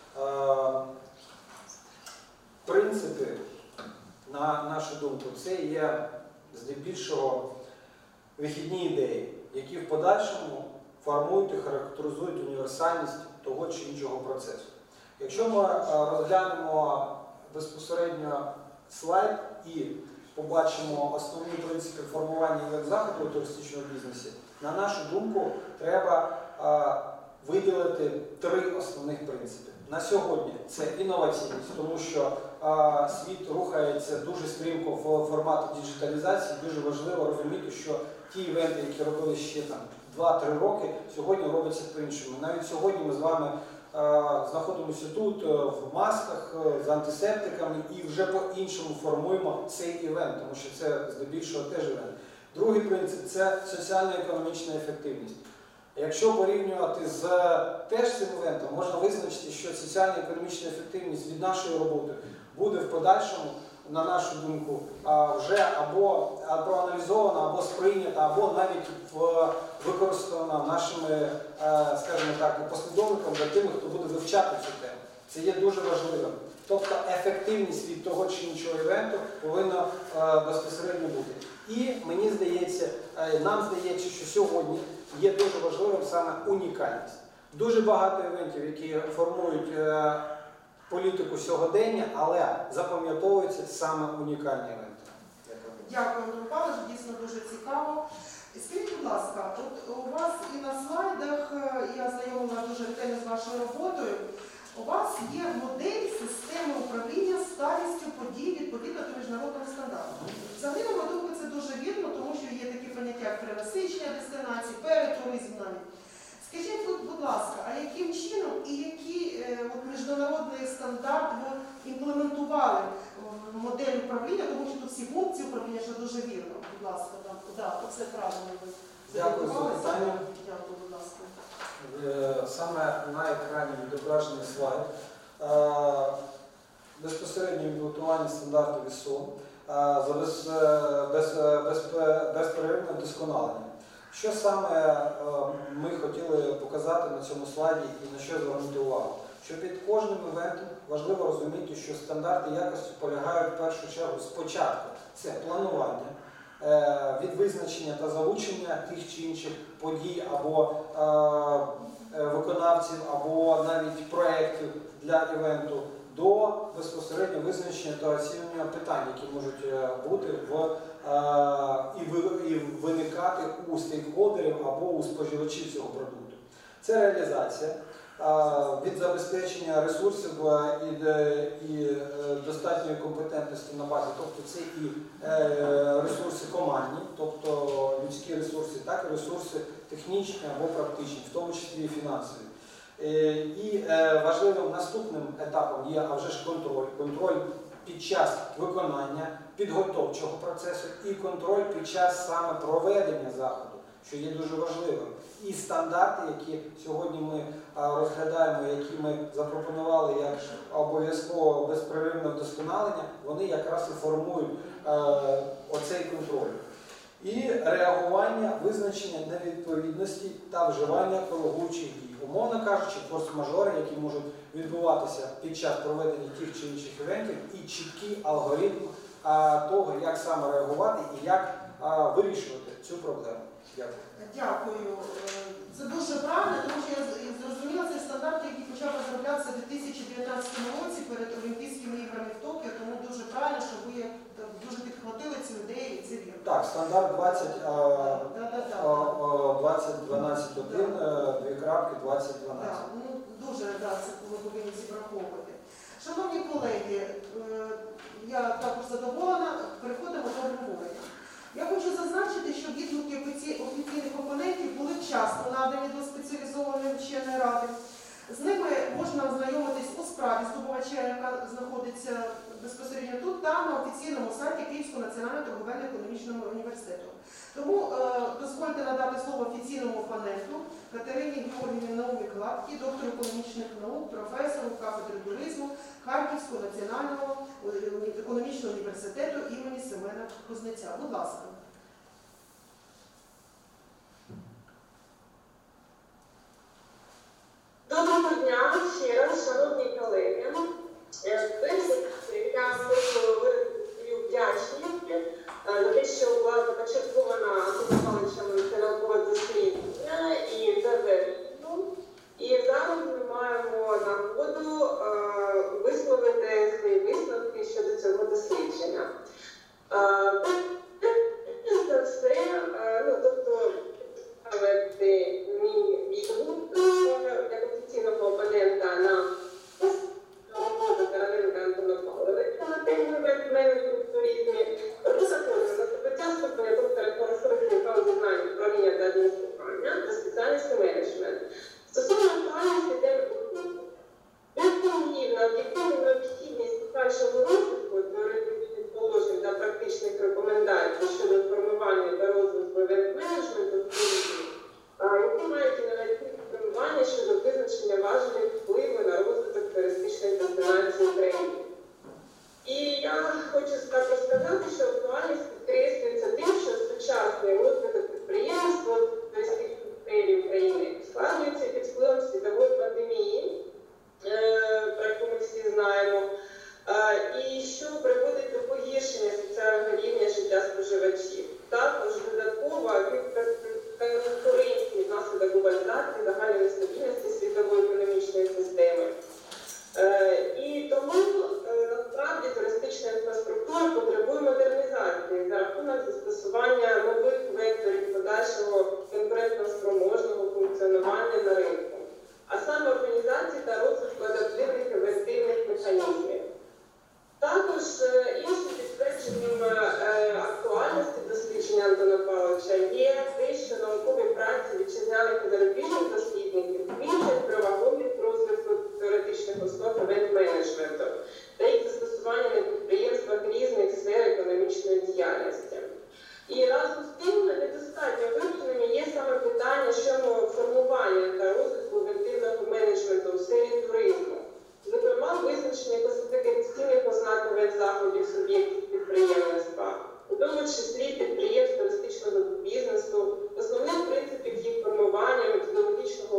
принципи, на нашу думку, це є здебільшого вихідні ідеї, які в подальшому формують і характеризують універсальність того чи іншого процесу. Якщо ми розглянемо безпосередньо слайд і побачимо основні принципи формування івент-заходу у туристичному бізнесі, на нашу думку, треба виділити 3 основних принципи. На сьогодні це інноваційність, тому що світ рухається дуже стрімко в формату діджиталізації. Дуже важливо розуміти, що ті івенти, які робили ще 2-3 роки, сьогодні робляться по-іншому. Навіть сьогодні ми з вами знаходимося тут в масках, з антисептиками і вже по-іншому формуємо цей івент, тому що це здебільшого теж івент. Другий принцип – це соціально-економічна ефективність. Якщо порівнювати з теж цим івентом, можна визначити, що соціально-економічна ефективність від нашої роботи буде в подальшому, на нашу думку, вже або проаналізована, або сприйнята, або навіть використана нашими, скажімо так, послідовниками для тими, хто буде вивчати цю тему. Це є дуже важливим. Тобто ефективність від того чи іншого івенту повинна безпосередньо бути. І мені здається, нам здається, що сьогодні є дуже важливим саме унікальність. Дуже багато івентів, які формують політику сьогодення, але запам'ятовуються саме унікальні івенти. Дякую, Антон Павлович, дійсно дуже цікаво. І скажіть, будь ласка, от у вас і на слайдах, я знайомила дуже ретельно з вашою роботою, у вас є модель системи управління сталістю подій відповідно до міжнародного стандарту. Взагалі, на мою думку, це дуже вірно, тому що є такі поняття, як перенасичення дестинацій, перетуризм навіть. Скажіть, будь ласка, а яким чином і який міжнародний стандарт ви імплементували в модель управління, тому що тут всі функції управління, що дуже вірно. Будь ласка, це правильно ви. Дякую за питання. Дякую, будь ласка. Саме на екрані відображений слайд. Безпосередньо імплементування стандарту ІСО за безперервне вдосконалення. Що саме ми хотіли показати на цьому слайді і на що звернути увагу? Що під кожним івентом важливо розуміти, що стандарти якості полягають в першу чергу спочатку. Це планування, від визначення та залучення тих чи інших подій або виконавців, або навіть проєктів для івенту, до безпосередньо визначення та оцінювання питань, які можуть бути і виникати у стейкхолдерів або у споживачів цього продукту. Це реалізація. від забезпечення ресурсів і достатньої компетентності на базі, тобто це і ресурси командні, тобто людські ресурси, так і ресурси технічні або практичні, в тому числі і фінансові. І важливим наступним етапом є, а вже ж контроль. Контроль під час виконання підготовчого процесу і контроль під час саме проведення заходу, що є дуже важливим. І стандарти, які сьогодні ми розглядаємо, які ми запропонували як обов'язково безперервне вдосконалення, вони якраз і формують оцей контроль. І реагування, визначення невідповідності та вживання коригуючих дій. Умовно кажучи, форс-мажори, які можуть відбуватися під час проведення тих чи інших івентів, і чіткий алгоритм того, як саме реагувати і як вирішувати цю проблему. Дякую. Дякую. Це дуже правильно, тому що я зрозуміла цей стандарт, який почав розроблятися у 2019 році перед Олімпійськими іграми в Токіо, тому дуже правильно, що ви дуже підхватили цю ідею і це вірно. Так, стандарт 2012.1, 2.2012. Ну, дуже, це ми повинні всі враховувати. Шановні колеги, я також задоволена, переходимо до обговорення. Я хочу зазначити, що відгуки офіційних опонентів були вчасно надані до спеціалізованої вченої ради. З ними можна ознайомитись у справі здобувача, яка знаходиться безпосередньо тут, та на офіційному сайті Київського національного торговельно-економічного університету. Тому дозвольте надати слово офіційному опоненту Катерині Георгіївні Наумі-Гладкій, доктору економічних наук, професору кафедри туризму Харківського національного економічного університету імені Семена Кузнеця. Будь ласка. Доброго дня ще раз, шановні колеги. Я хочу виразити свою вдячність за те, що була започаткована Антоном Павловичем це наукове дослідження і завершено. І зараз ми маємо нагоду висловити свої висновки щодо цього дослідження. За все, тобто, мій відгук як офіційного опонента на роботу Тараненка Антона Павловича на тему менеджменту в туризмі, розраховано на здобуття ступеня доктора фінансових наук знань управління та адміністрування та спеціальності менеджмент. Стосовно актуальності теми безсумнівна об'єктивна необхідність подальшого розвитку теоретичних положень та практичних рекомендацій щодо формування та розвитку івент-менеджменту в туризмі, які мають інноваційне спрямування щодо визначення важливих впливу на розвиток туристичної дестинації України. І я хочу також сказати, що актуальність підкреслюється тим, що сучасний розвиток підприємства в туристичній сфері України складується під впливом світової пандемії, про яку ми всі знаємо, і що приводить до погіршення соціального рівня життя споживачів. Також додаткова конкуренції внаслідок глобалізації, загальної нестабільності світової економічної системи. І тому, насправді, туристична інфраструктура потребує модернізації за рахунок застосування нових векторів подальшого конкурентно-спроможного функціонування на ринку, а саме організації та розвитку адаптивних і ефективних механізмів. Також іншим підтвердженням актуальності дослідження Антона Павловича є те, що наукові праці вітчизняних і зарубіжних дослідників свідчать про вагомість розвитку теоретичних основ івент-менеджменту та їх застосування на підприємствах різних сфер економічної діяльності. І разом з тим недостатньо вивченими є саме питання щодо формування та розвитку ефективного менеджменту у сфері туризму. Зокрема, визначення класифікаційних ознак заходів суб'єктів підприємництва, у тому числі підприємств туристичного бізнесу, основних принципів їх формування, методологічного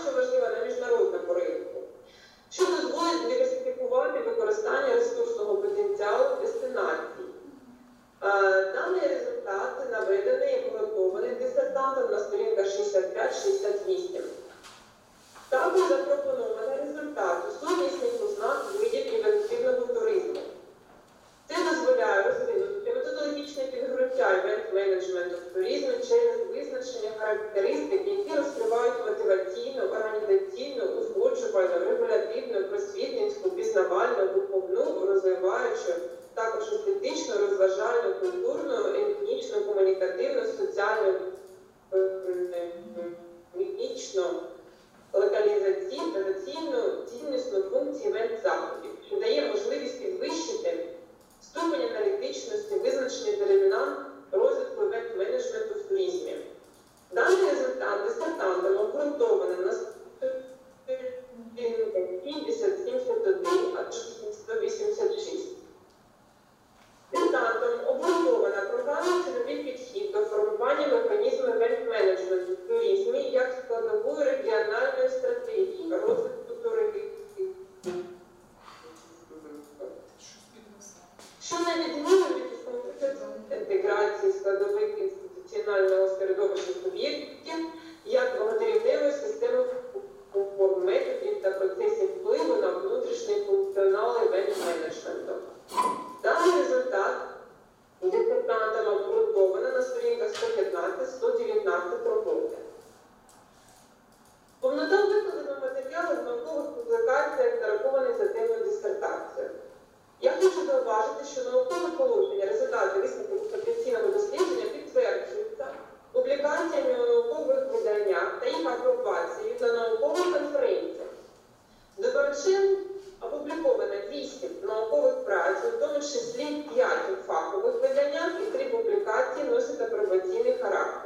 що важливо, на міжнародному ринку, що дозволить диверсифікувати використання ресурсного потенціалу дестинацій. Даний результат наведений і обґрунтований дисертантом на сторінках 65-68. Також запропоновано результат у сумісних ознак видів інвестиційного туризму. Це дозволяє розвинути методологічне підґрунтя івент-менеджменту в туризмі через визначення характеристик, які розкривають мотиваційну, організаційну, узгоджувальну, регулятивну, просвітницьку, пізнавальну, духовну, розвиваючу, також естетичну, розважальну, культурну, етнічну, комунікативну, соціальну, етнічну, локалізаційну, ціннісну функцію івент-заходів, що дає можливість підвищити ступень аналітичності, визначення детермінант розвитку івент-менеджменту в туризмі. Даний результат дисертантом обґрунтований на 7071, а 186. Дисертантом обґрунтована програма цільовий підхід до формування механізму івент-менеджменту в туризмі як складової регіональної стратегії розвитку туризму, що на відміну від інтеграції складових інституціонального середовища суб'єктів як багаторівневої системи методів та процесів впливу на внутрішній функціонал івент-менеджменту. Даний результат дисертантом обґрунтовано на сторінках 115-119 роботи. Повнота викладеного матеріалу в наукових публікаціях зарахований за темою дисертації. Я хочу зауважити, що наукове положення результати висновку потенційного дослідження підтверджуються публікаціями у наукових виданнях та їх апробацією на наукових конференціях. Здобувачем опубліковано 200 наукових праць, у тому числі 5 у фахових виданнях і 3 публікації носять апробаційний характер.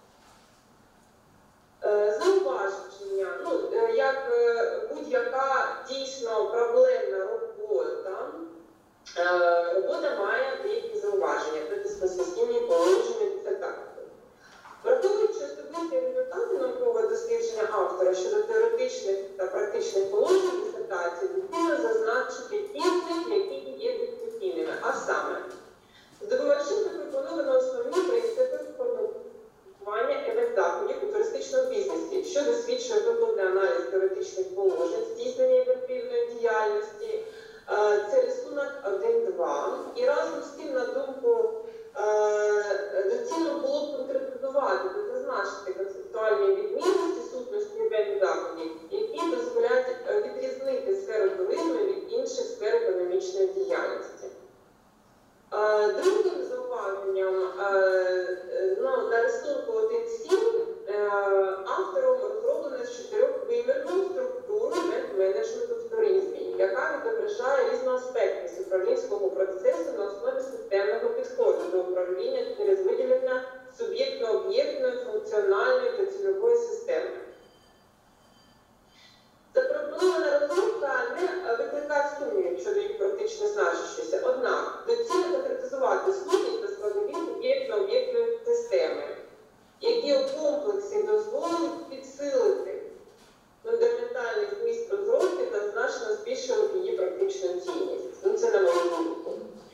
Зауваження, як будь-яка дійсно проблемна робота, робота має деякі зауваження та диспозиційні положення дисертації. Враховуючи особисті результати наукового дослідження автора щодо теоретичних та практичних положень дисертації, доцільно зазначити ті з них, які є дискусійними, а саме, здобувачем запропоновано основні принципи формування івент-заходів у туристичному бізнесі, що засвідчує глибокий аналіз теоретичних положень, здійснення івентивної діяльності. Це рисунок 1-2. І разом з тим, на думку, доцільно було б конкретизувати та зазначити концептуальні відмінності сутності івент-заходів, які дозволяють відрізнити сферу туризму від інших сфер економічної діяльності. Другим зауваженням на рисунку 1.7 автором розроблено з 4-вимірну структуру івент-менеджменту в туризмі, яка відображає різноаспектність управлінського процесу на основі системного підходу до управління через виділення суб'єктно-об'єктної, функціональної та цільової системи. Запропонована розробка не викликає сумнівів щодо їх практично значущості, однак доцільно конкретизувати сутність та складові суб'єктно-об'єктної системи, які у комплексі дозволять підсилити фундаментальний зміст розробки та значно збільшувати її практичну цінність. Це на мою думку.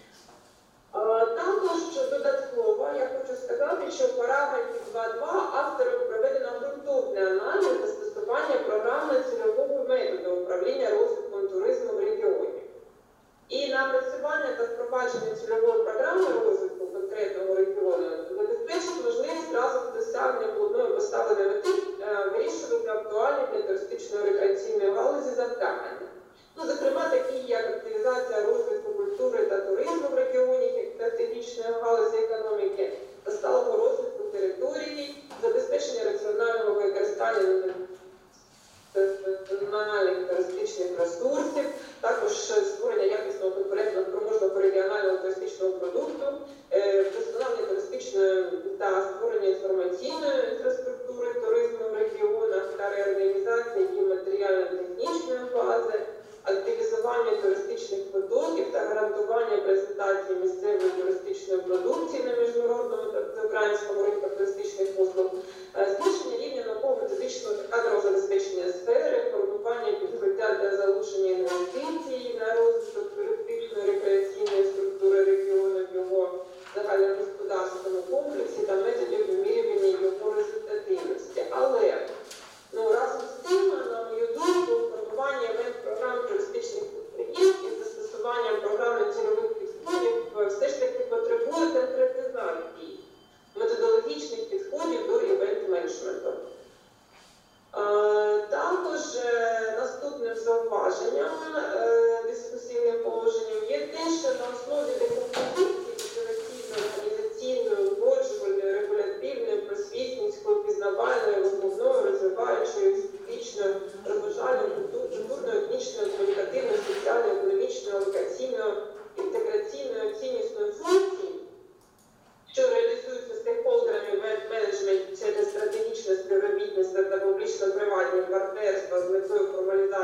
Також додатково я хочу сказати, що в параграфі 2.2 автором проведено ґрунтовний аналіз застосування програмно-цільового методу управління розвитком туризму в регіоні. І напрацювання та впровадження цільової програми розвитку конкретного регіону забезпечить можливість разом з досягненням одної поставленої мети вирішувати актуальні для туристично-рекреаційної галузі завдання. Зокрема, такі як активізація розвитку культури та туризму в регіоні, як стратегічної галузі економіки та сталого розвитку території, забезпечення раціонального використання національних туристичних ресурсів, також створення якісного конкурентно-спроможного регіонального туристичного продукту, вдосконалення туристичної та створення інформаційної інфраструктури туризму в регіонах та реорганізація її матеріально-технічної бази, активізування туристичних потоків та гарантування презентації місцевої туристичної продукції на міжнародному та українському ринку туристичних послуг,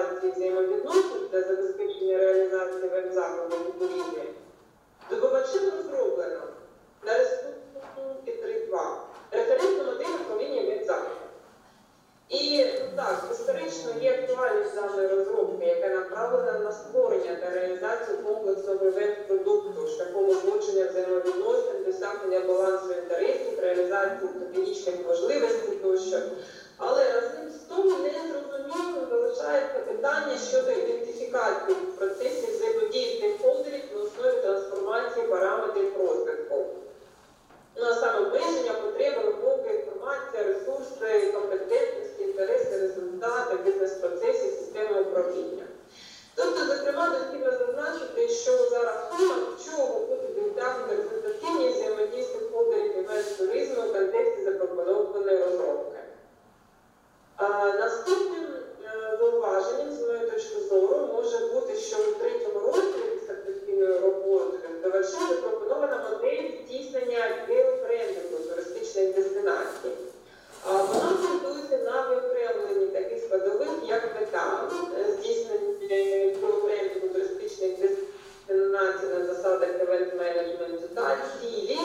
організації взаємовідносин та забезпечення реалізації веб-заходів у туризмі, здобувачем розроблено на ресурсі 3.2 референтну модель управління веб-заходів. І так, історично є актуальність даної розробки, яка направлена на створення та реалізацію комплексного івент-продукту шляхом узгодження взаємовідносин, досягнення балансу інтересів, реалізації стратегічних можливостей тощо. Але разом з тим незрозумілим залишається питання щодо ідентифікації процесів взаємодії стейкхолдерів на основі трансформації параметрів розвитку. А саме обмеження, потреби, вимоги, інформація, ресурси, компетентності, інтереси, результати, бізнес-процесів, системи управління. Тобто, зокрема, доцільно зазначити, що за рахунок чого буде досягнути результативні взаємодії стейкхолдерів івент-туризму в контексті запропонованої розробки. Наступним зауваженням, з моєї точки зору, може бути, що у третьому розділі стратегічної роботи довершена запропонована модель здійснення геобрендингу туристичних дестинацій. Вона ґрунтується на виокремленні таких складових, як мета, здійснення геобрендингу туристичних дестинацій на засадах івент-менеджменту та цілі,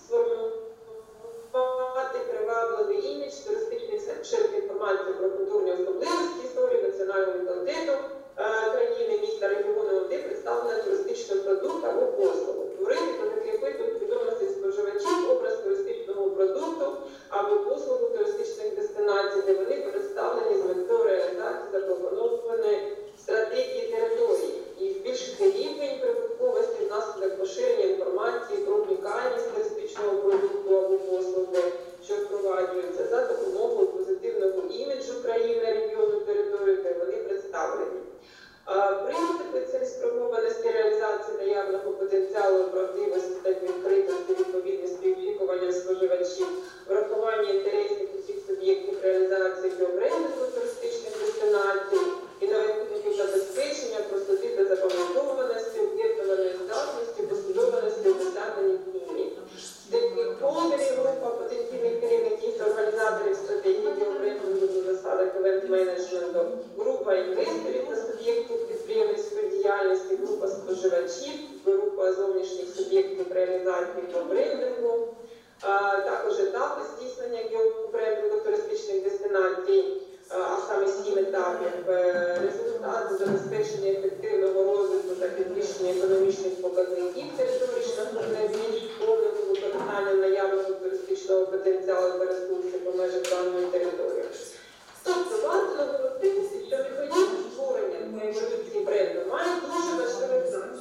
сформувати привабливий імідж туристичних широких інформації про культурні особливості, історію, національного менталітету країни, міста, регіону, де представлено туристичний продукт або послугу. Створити та закріпити у свідомості споживачів образ туристичного продукту або послугу туристичних дестинацій, де вони представлені з метою реалізації запропонованої стратегії території і збільшити рівень прибутковості внаслідок поширення інформації про унікальність туристичного продукту або послуги, що впроваджується за допомогою позитивного іміджу країни, регіону, території, де вони представлені. Принципи цілеспрямованості реалізації наявного потенціалу, правдивості та відкритості, відповідності очікуванням споживачів, врахування інтересів усіх суб'єктів реалізації геобрендингу туристичних дестинацій, інноваційних забезпечення, простоти та запам'ятованості, об'єднуваної здатності, послідовності у досягненні цілі. Стейкхолдерів, група потенційних керівників та організаторів стратегії геобрендингу на засадах івент-менеджменту, група інвесторів та суб'єктів підприємницької діяльності, група споживачів, група зовнішніх суб'єктів реалізації геобрендингу, також етапи здійснення геобрендингу туристичних дестинацій, а саме 7 етапів, результати забезпечення ефективного розвитку та підвищення економічних показників території шляхом найбільш повного використання наявного туристичного потенціалу та ресурсів по межах даної території. Тобто, варто наголосити, що механізм створення та еволюції бренду має дуже важливий значення,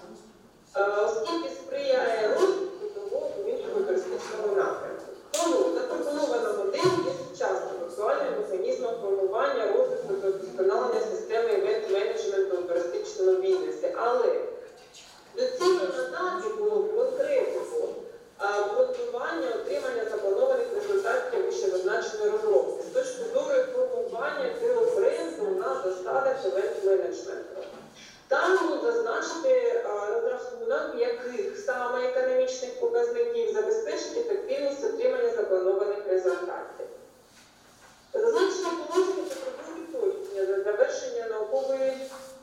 оскільки сприяє розвитку того іншого туристичного напрямку. Тому запропонована модель є сучасним актуальним механізмом формування, розвитку та вдосконалення системи івент-менеджменту у туристичному бізнесі. Але доцільно надати було конкретику обґрунтування отримання запланованих результатів вищезазначеної розробки з точки зору формування геобренду на засадах івент-менеджменту. Там зазначити розрахунок, яких саме економічних показників забезпечить ефективність отримання запланованих результатів. Зазначені положення потребують уточнення за завершення наукової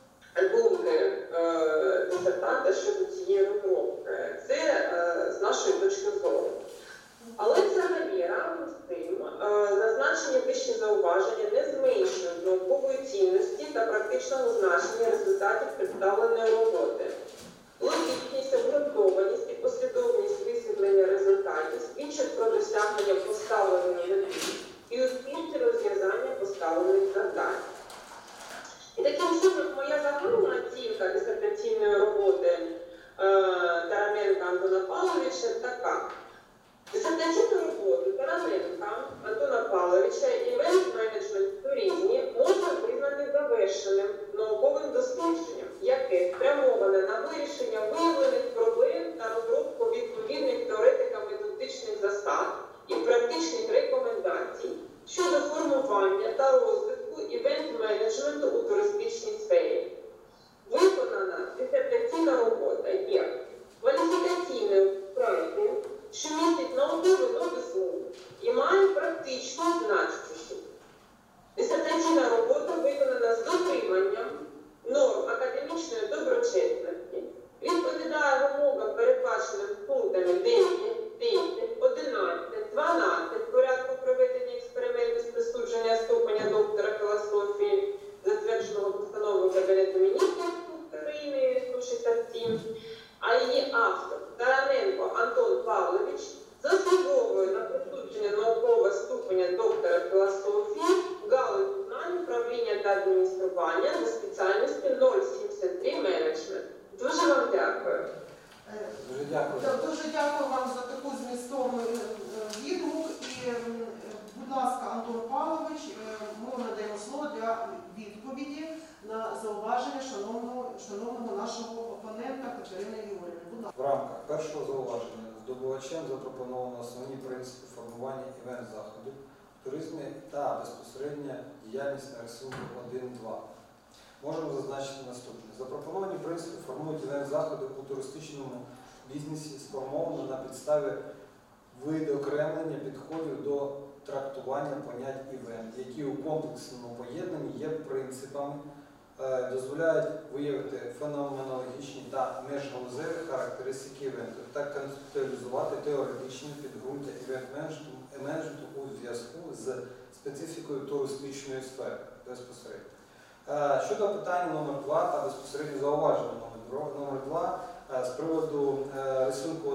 думки дисертанта щодо цієї розробки. Це з нашої точки зору. Але взагалі, разом з тим, зазначені вищі зауваження не зменшують наукової цінності та практичного значення результатів представленої роботи. Логічність, обґрунтованість і послідовність висвітлення результатів свідчать про досягнення поставленої мети і успішне розв'язання поставлених завдань. І таким чином, моя загальна оцінка дисертаційної роботи Тараненка Антона Павловича така. Дисертаційну роботу Тараненка Антона Павловича «Івент-менеджмент в туризмі» можна визнати завершеним науковим дослідженням, яке спрямоване на вирішення виявлених проблем та розробку відповідних теоретико-методичних засад і практичних рекомендацій щодо формування та розвитку івент-менеджменту у туристичній сфері. Виконана дисертаційна робота є кваліфікаційною проєктом, що містить наукову новизну і має практичну значущість. Дисертаційна робота виконана з дотриманням фінансування на спеціальності 073 менеджмент. Дуже вам дякую. Дуже дякую. Дуже дякую вам за таку змістовну відгук. І, будь ласка, Антон Павлович, ми надаємо слово для відповіді на зауваження шановного нашого опонента Катерини Юріївни. Будь ласка. В рамках першого зауваження здобувачем запропоновано основні принципи формування івент-заходів в туризмі та безпосередня діяльність на рисунку 1.2. Можемо зазначити наступне. Запропоновані принципи формують івент-заходи у туристичному бізнесі, сформовано на підставі видоокремлення підходів до трактування понять івент, які у комплексному поєднанні є принципами, дозволяють виявити феноменологічні та міжгалузеві характеристики івенту та концептуалізувати теоретичні підґрунтя івент-менеджменту у зв'язку з специфікою туристичної сфери безпосередньо. Щодо питання номер 2 та безпосередньо зауваження номер 2 з приводу рисунку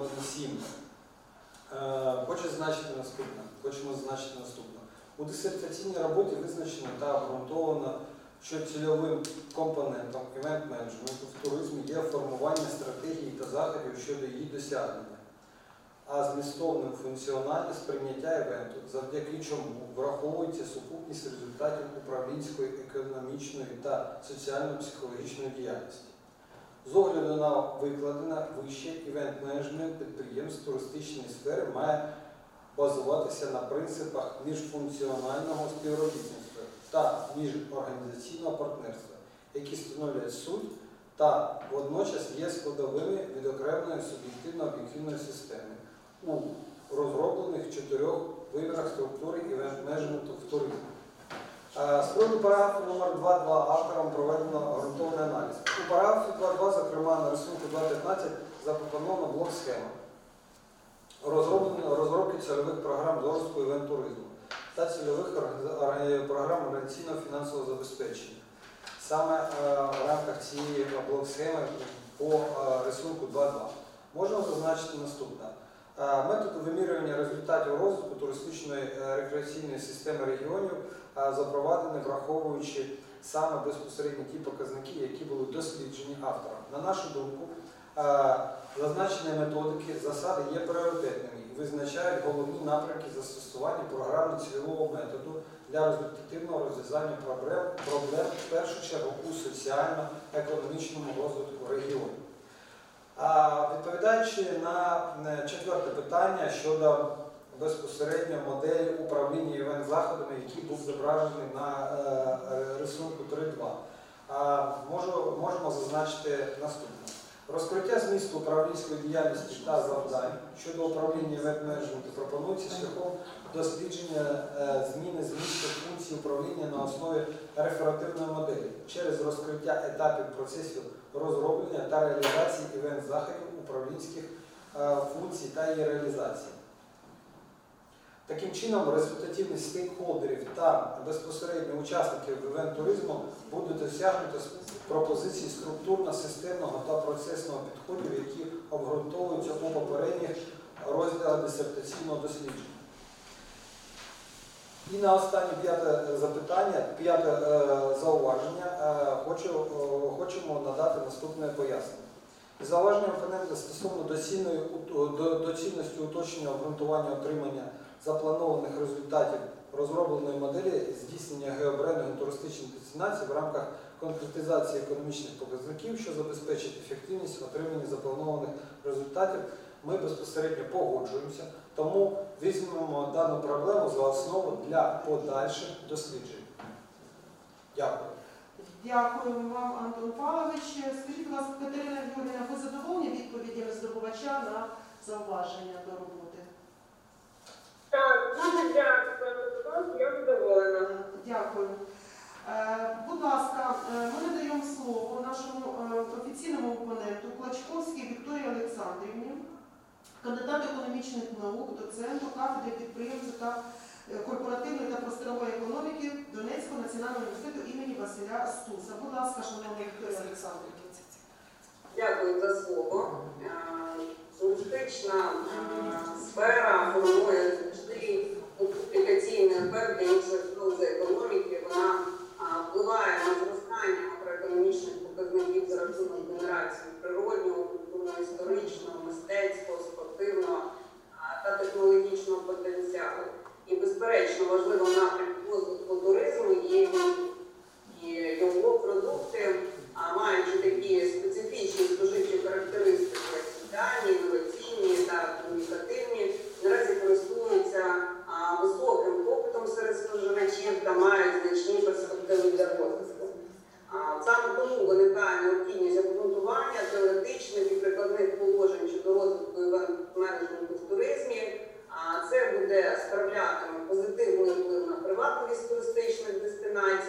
1.7. Хочемо зазначити наступне. У дисертаційній роботі визначено та обґрунтовано, що цільовим компонентом івент-менеджменту в туризмі є формування стратегії та заходів щодо її досягнення, а змістовним функціональне сприйняття івенту, завдяки чому враховується сукупність результатів управлінської, економічної та соціально-психологічної діяльності. З огляду на викладене вище, івент-менеджмент підприємств туристичної сфери має базуватися на принципах міжфункціонального співробітництва та міжорганізаційного партнерства, які становлять суть та водночас є складовими відокремленої суб'єктивно-об'єктивної системи у розроблених 4 вимірах структури івент-менеджменту в туризмі. З приводу параграфу номер 2.2 автором проведено ґрунтовний аналіз. У параграфі 2.2, зокрема на рисунку 2.15, запропоновано блок-схема розробки цільових програм розвитку івент-туризму та цільових програм організаційного фінансового забезпечення. Саме в рамках цієї блок-схеми по рисунку 2.2 можна зазначити наступне. Методи вимірювання результатів розвитку туристичної рекреаційної системи регіонів запровадені, враховуючи саме безпосередньо ті показники, які були досліджені автором. На нашу думку, зазначені методики, засади є пріоритетними і визначають головні напрямки застосування програмно-цільового методу для результативного розв'язання проблем в першу чергу у соціально-економічному розвитку регіону. Відповідаючи на 4-те питання щодо безпосередньо моделі управління івент-заходами, який був зображений на рисунку 3.2, можемо зазначити наступне. Розкриття змісту управлінської діяльності та завдань щодо управління івент-менеджменту пропонується шляхом дослідження зміни змісту функцій управління на основі реферативної моделі через розкриття етапів процесів розроблення та реалізації івент-заходів, управлінських функцій та її реалізації. Таким чином, результативність стейкхолдерів та безпосередньо учасників івент-туризму будуть досягнуті з пропозицій структурно-системного та процесного підходів, які обґрунтовуються у попередніх розділах дисертаційного дослідження. І на останнє 5-те запитання, 5-те зауваження, хочемо надати наступне пояснення. Зауваження опонента стосовно доцільності уточнення обґрунтування отримання запланованих результатів розробленої моделі здійснення геобрендингу туристичних дестинацій в рамках конкретизації економічних показників, що забезпечить ефективність отримання запланованих результатів, ми безпосередньо погоджуємося, тому візьмемо дану проблему за основу для подальших досліджень. Дякую. Дякуємо вам, Антон Павлович. Скажіть, будь ласка, Катерина Юріївна, ви задоволені відповідями здобувача на зауваження до роботи? Так, дуже дякую, я задоволена. Дякую. Будь ласка, ми надаємо слово нашому офіційному опоненту Клачковській Вікторії Олександрівні, кандидат економічних наук, доценту кафедри підприємства та корпоративної та просторової економіки Донецького національного університету імені Василя Стуса. Будь ласка, шановна Вікторія Олександрівна. Дякую за слово. Туристична сфера формує завжди мультиплікаційний ефект для інших галузей економіки. Вона впливає на зростання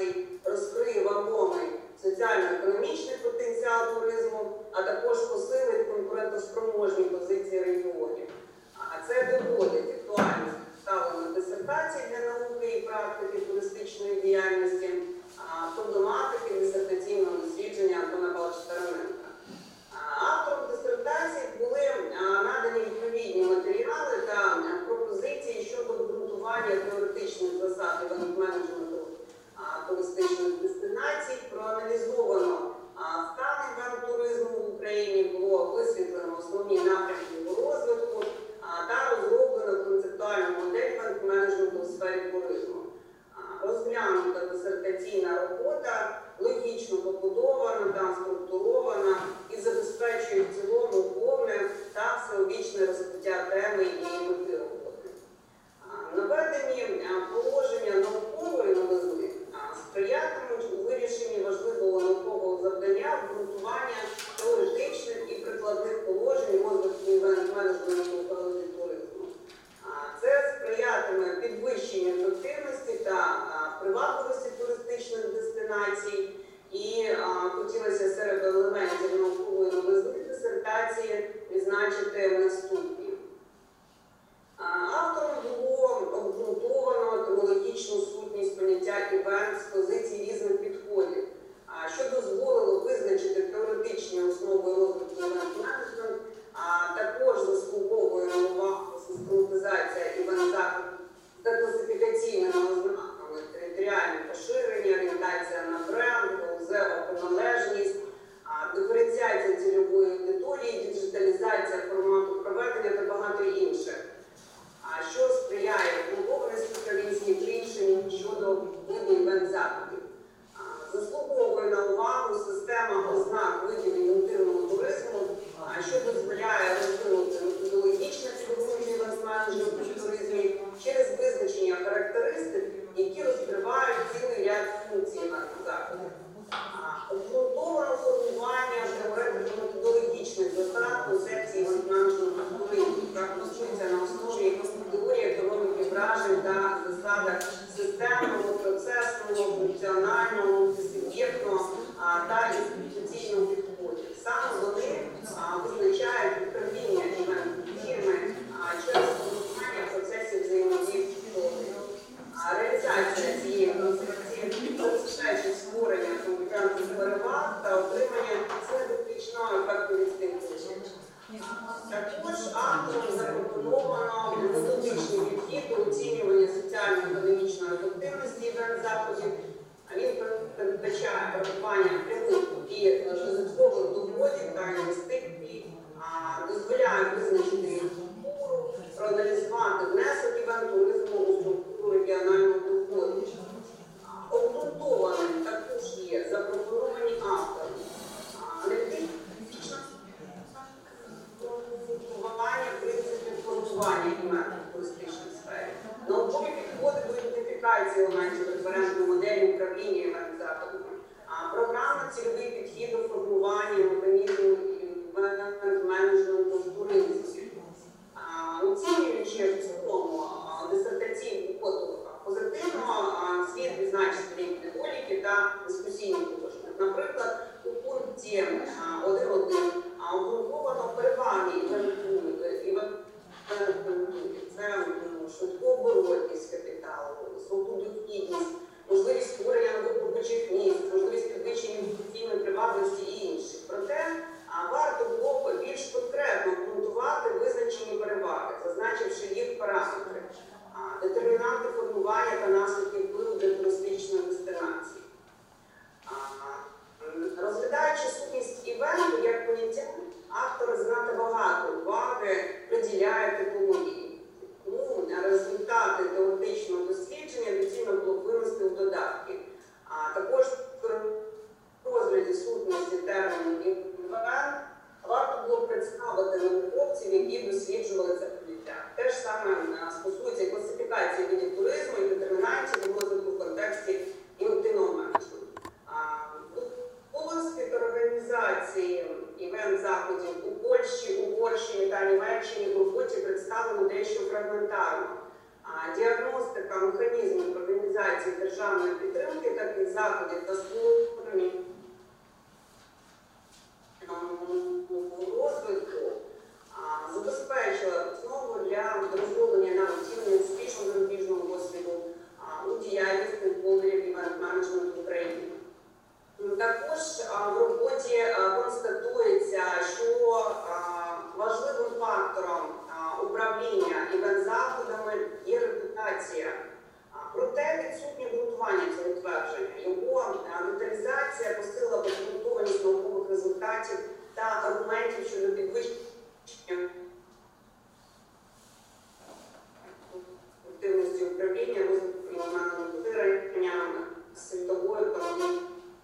дестинацій, розкриє вагомий соціально-економічний потенціал туризму, а також посилить конкурентоспроможні позиції регіонів. А це доводить актуальність ставлення дисертацій для науки і практики туристичної діяльності, проблематики дисертаційного дослідження Антона Павловича Тараненка. Авторам дисертації були надані відповідні матеріали та пропозиції щодо обґрунтування теоретичних засад івент-менеджменту туристичних дестинацій, проаналізовано стан івент-туризму в Україні, було висвітлено основні напрямки його розвитку та розроблено концептуальну модель івент-менеджменту у сфері туризму. Розглянута дисертаційна робота, логічно побудована та структурована і забезпечує в цілому повне та всеобічне розкриття теми і мети роботи. Наведені положення наукової новизни сприятимуть у вирішенні важливого наукового завдання обґрунтування теоретичних і прикладних положень розвитку івент-менеджменту у галузі туризму. Це сприятиме підвищенню ефективності та привабливості туристичних дестинацій. І хотілося серед елементів наукової новизни дисертації відзначити наступні. Автором було обґрунтовано термінологічну сутність поняття івент з позицій різних підходів, що дозволило визначити теоретичні основи розвитку івент-менеджменту, також заслуговує на увагу систематизація івент-заходів за класифікаційними ознаками: територіальне поширення, орієнтація на бренд, галузева приналежність, диференціація цільової аудиторії, діджиталізація формату проведення та багато інших, що сприяє обґрунтованості провінційних рішень щодо виду івент-заходів. Заслуговує на увагу система ознак видів інвентивного туризму, що дозволяє розвинути методологічне підґрунтя івент-менеджменту в туризмі через визначення характеристик, які розкривають цілий ряд функцій івент-заходів. Обґрунтовано формування методологічних засад концепції івент-менеджменту в туризмі, яка стосується на основі теорії економіки вражень та засадах системного, процесного, функціонального, мультисуб'єктного та інституційного підходів. Саме вони визначають управління івент-подіями через формування процесів взаємодії з підходами. Реалізація цієї концепції забезпечить створення конкурентних переваг та отримання синергетичного ефекту від стимулів. Також автором запропоновано методичний підхід до оцінювання соціально-економічної ефективності івент-заходів. Він передбачає врахування прямих і додаткових доходів та інвестицій, дозволяє визначити їх структуру, проаналізувати внесок івент-туризму у структуру регіонального доходу. Обґрунтованим також є запропоновані авторами принципів формування імені в туристичній сфері, наукові підходи до ідентифікації елементів референтної моделі управління івент-заходами, програмно-цільовий підхід до формування механізму івент-менеджменту в туризмі. Оцінюючи в цілому дисертаційну роботу позитивно, слід відзначити рік недоліки та дискусійні положення. Наприклад, у пункті 1.1 обґрунтовано переваги це швидкооборотність капіталу, високу дохідність, можливість створення нових робочих місць, можливість підвищення інвестиційної привабливості і інших. Проте варто було б більш конкретно обґрунтувати визначені переваги, зазначивши їх параметри, детермінанти формування та наслідки впливу для туристичної дестинації. Розглядаючи сутність івенту як поняття, автори занадто багато уваги приділяють технології. Тому результати теоретичного дослідження доцільно було винести державної підтримки таких заходів та створення розвитку забезпечила основу для розроблення на рівні успішного зарубіжного досвіду у діяльності стейкхолдерів івент-менеджменту України. Також в роботі констатується, що важливим фактором управління івент-заходами є репутація. Проте відсутнє ґрунтування цього твердження. Його деталізація посилила обґрунтованість наукових результатів та аргументів щодо підвищення ефективності управління, розвитку поширення світової економіки.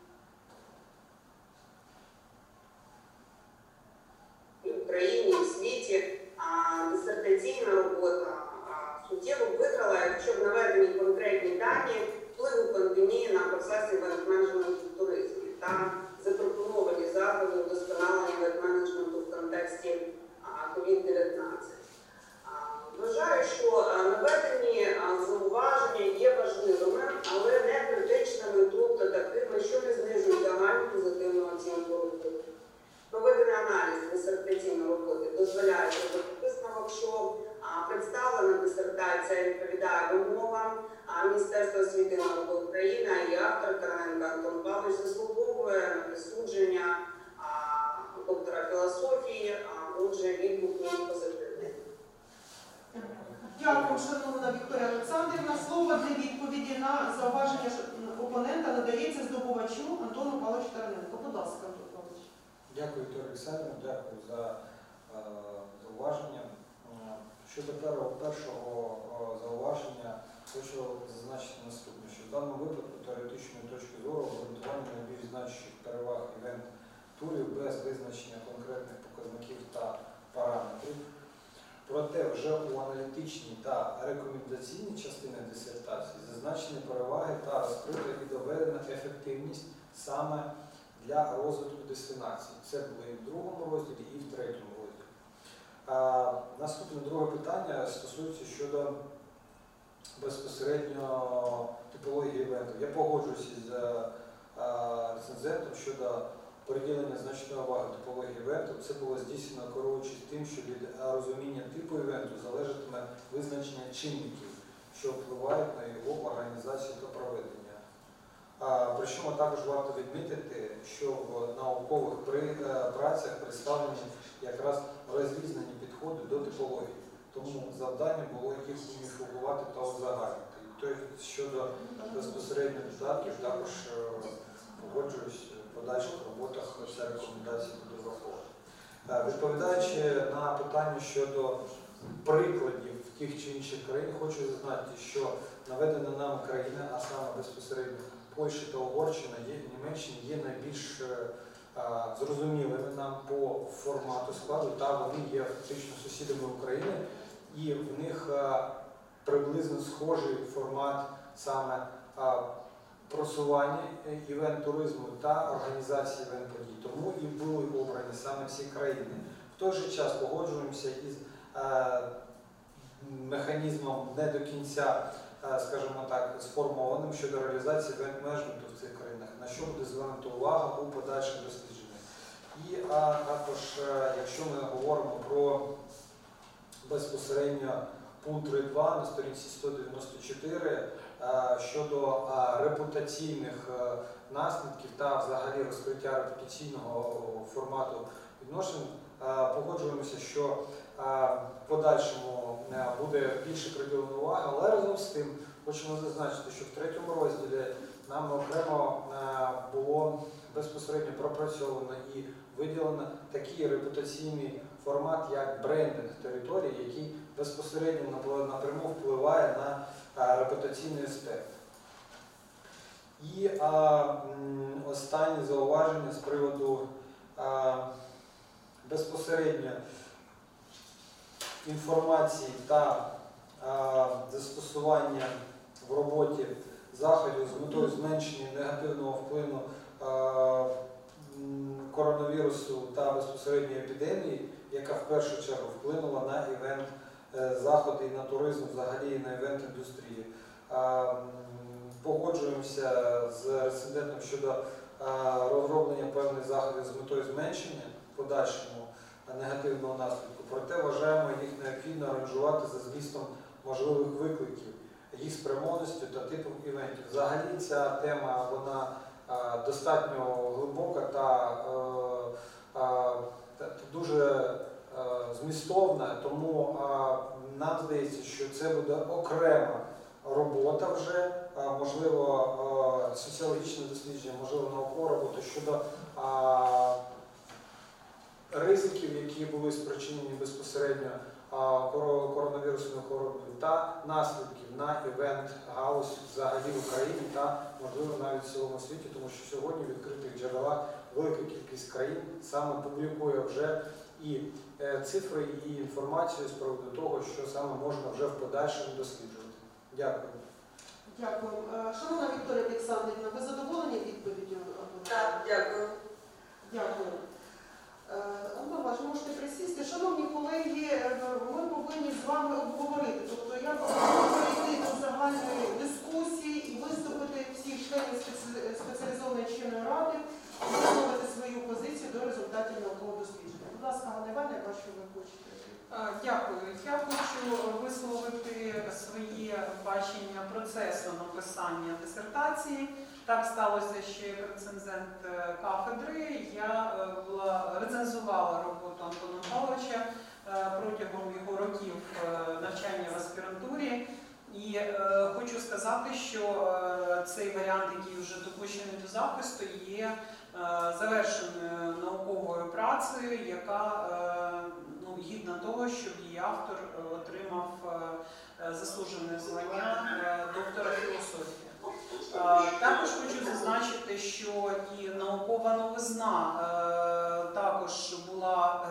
В Україні, в світі дисертаційна робота суттєво виграла, якщо в наведені конкретні дані впливу пандемії на процеси івент-менеджменту в туризмі та запропоновані заходи удосконалення івент-менеджменту в контексті COVID-19. Вважаю, що наведені зауваження є важливими, але не критичними, тобто такими, що не знижують загальну позитивну оцінку роботи. Проведений аналіз дисертаційної роботи дозволяє зробити висновок, що представлена дисертація відповідає вимогам Міністерства освіти і науки України, і автор Тараненко Антон Павлович заслуговує на присудження доктора філософії, отже, відгук мій позитивний. Дякую, шановна Вікторія Олександрівна. Слово для відповіді на зауваження опонента надається здобувачу Антону Павловичу Тараненко. Будь ласка, Антон Павлович. Дякую, Вікторія Олександрівна, дякую за зауваження. Щодо першого зауваження, хочу зазначити наступне, що в даному випадку теоретичної точки зору обґрунтування найбільш значущих переваг івент-турів без визначення конкретних показників та параметрів. Проте вже у аналітичній та рекомендаційній частині дисертації зазначені переваги та розкрита і доведена ефективність саме для розвитку дестинацій. Це було і в другому розділі, і в третьому розділі. Наступне друге питання стосується щодо безпосередньо типології івенту. Я погоджуюся з рецензентом щодо приділення значної уваги типології івенту. Це було здійснено керуючись тим, що від розуміння типу івенту залежатиме визначення чинників, що впливають на його організацію та проведення. Причому також варто відмітити, що в наукових працях представлені якраз розрізнені підходи до типології. Тому завдання було їх уніфікувати та узагальнити. І щодо безпосередньо додатків також погоджуюсь в подальших роботах ця рекомендація буде врахована. Відповідаючи на питання щодо прикладів тих чи інших країн, хочу зазначити, що наведена нам країна, а саме безпосередньо Польща та Угорщина, Німеччина є найбільш зрозумілими нам по формату складу, та вони є фактично сусідами України, і в них приблизно схожий формат саме просування івент-туризму та організації івент-подій. Тому і були обрані саме ці країни. В той же час погоджуємося із механізмом не до кінця, скажімо так, сформованим щодо реалізації івент-менеджменту в цих країнах, на що буде звернута увага у подальших дослідженнях. І також, якщо ми говоримо про безпосередньо пункт 3.2 на сторінці 194 щодо репутаційних наслідків та взагалі розкриття репутаційного формату відношень, погоджуємося, що в подальшому буде більше приділено уваги, але разом з тим хочемо зазначити, що в третьому розділі нам окремо було безпосередньо пропрацьовано і виділено такий репутаційний формат, як брендинг території, який безпосередньо напряму впливає на репутаційний аспект. І останнє зауваження з приводу безпосередньо інформації та застосування в роботі заходів з метою зменшення негативного впливу коронавірусу та безпосередньо епідемії, яка в першу чергу вплинула на івент-заходи і на туризм, взагалі і на івент-індустрію. Погоджуємося погоджуємося з рецендентом щодо розроблення певних заходів з метою зменшення подальшому негативного наслідку, проте вважаємо їх необхідно аранжувати за змістом можливих викликів, їх спрямованістю та типом івентів. Взагалі ця тема вона достатньо глибока та дуже змістовна, тому нам здається, що це буде окрема робота вже, можливо, соціологічне дослідження, можливо, наукова робота щодо ризиків, які були спричинені безпосередньо коронавірусною хворобою та наслідків на івент-галузь взагалі в Україні та, можливо, навіть в цілому світі, тому що сьогодні в відкритих джерелах велика кількість країн саме публікує вже і цифри, і інформацію з приводу того, що саме можна вже в подальшому досліджувати. Дякую. Дякую. Шановна Вікторія Олександрівна, ви задоволені відповіддю? Так, дякую. Дякую. Антон Іванович, можете присісти. Шановні колеги, ми повинні з вами обговорити. Тобто я пропоную перейти до загальної дискусії і виступити всіх членів спеціалізованої вченої ради, висловити свою позицію до результатів наукового дослідження. Будь ласка, Ганна Іванівна, я бачу, ви хочете. Дякую. Я хочу висловити своє бачення процесу написання дисертації. Так сталося, що як рецензент кафедри я рецензувала роботу Антона Павловича протягом його років навчання в аспірантурі. І хочу сказати, що цей варіант, який вже допущений до захисту, є завершеною науковою працею, яка гідна того, щоб її автор отримав заслужене звання доктора філософії. Також хочу зазначити, що і наукова новизна також була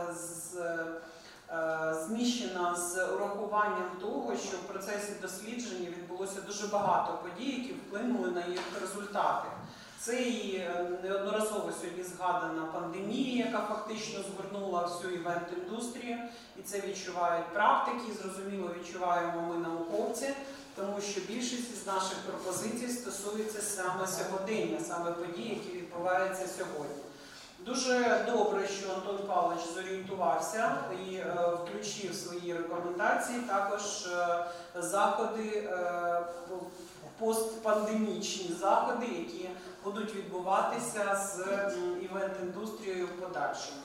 зміщена з урахуванням того, що в процесі дослідження відбулося дуже багато подій, які вплинули на їх результати. Це і неодноразово сьогодні згадана пандемія, яка фактично згорнула всю івент-індустрію, і це відчувають практики, зрозуміло відчуваємо ми науковці, тому що більшість із наших пропозицій стосується саме сьогодення, саме подій, які відбуваються сьогодні. Дуже добре, що Антон Павлович зорієнтувався і включив в свої рекомендації також заходи, постпандемічні заходи, які будуть відбуватися з івент-індустрією в подальшому.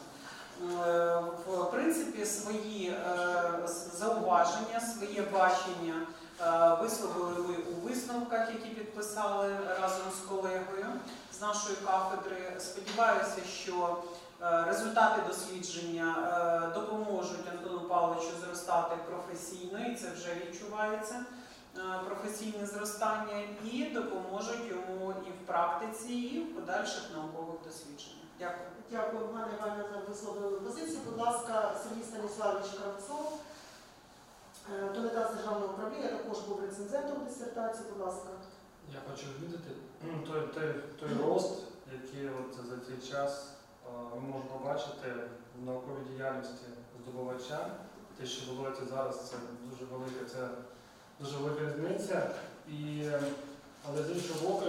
В принципі, свої зауваження, своє бачення висловили ми у висновках, які підписали разом з колегою з нашої кафедри. Сподіваюся, що результати дослідження допоможуть Антону Павловичу зростати професійно, і це вже відчувається, професійне зростання, і допоможуть йому і в практиці, і в подальших наукових дослідженнях. Дякую. Дякую, Ганна Іванівна, за висловлену позицію. Будь ласка, Сергій Станіславович Кравцов, Донедавна з державного управління, також був рецензентом дисертації. Будь ласка. Я хочу відмітити той рост, який за цей час ми можемо бачити в науковій діяльності здобувача. Те, що відбувається зараз, це дуже велика різниця. Але з іншого боку,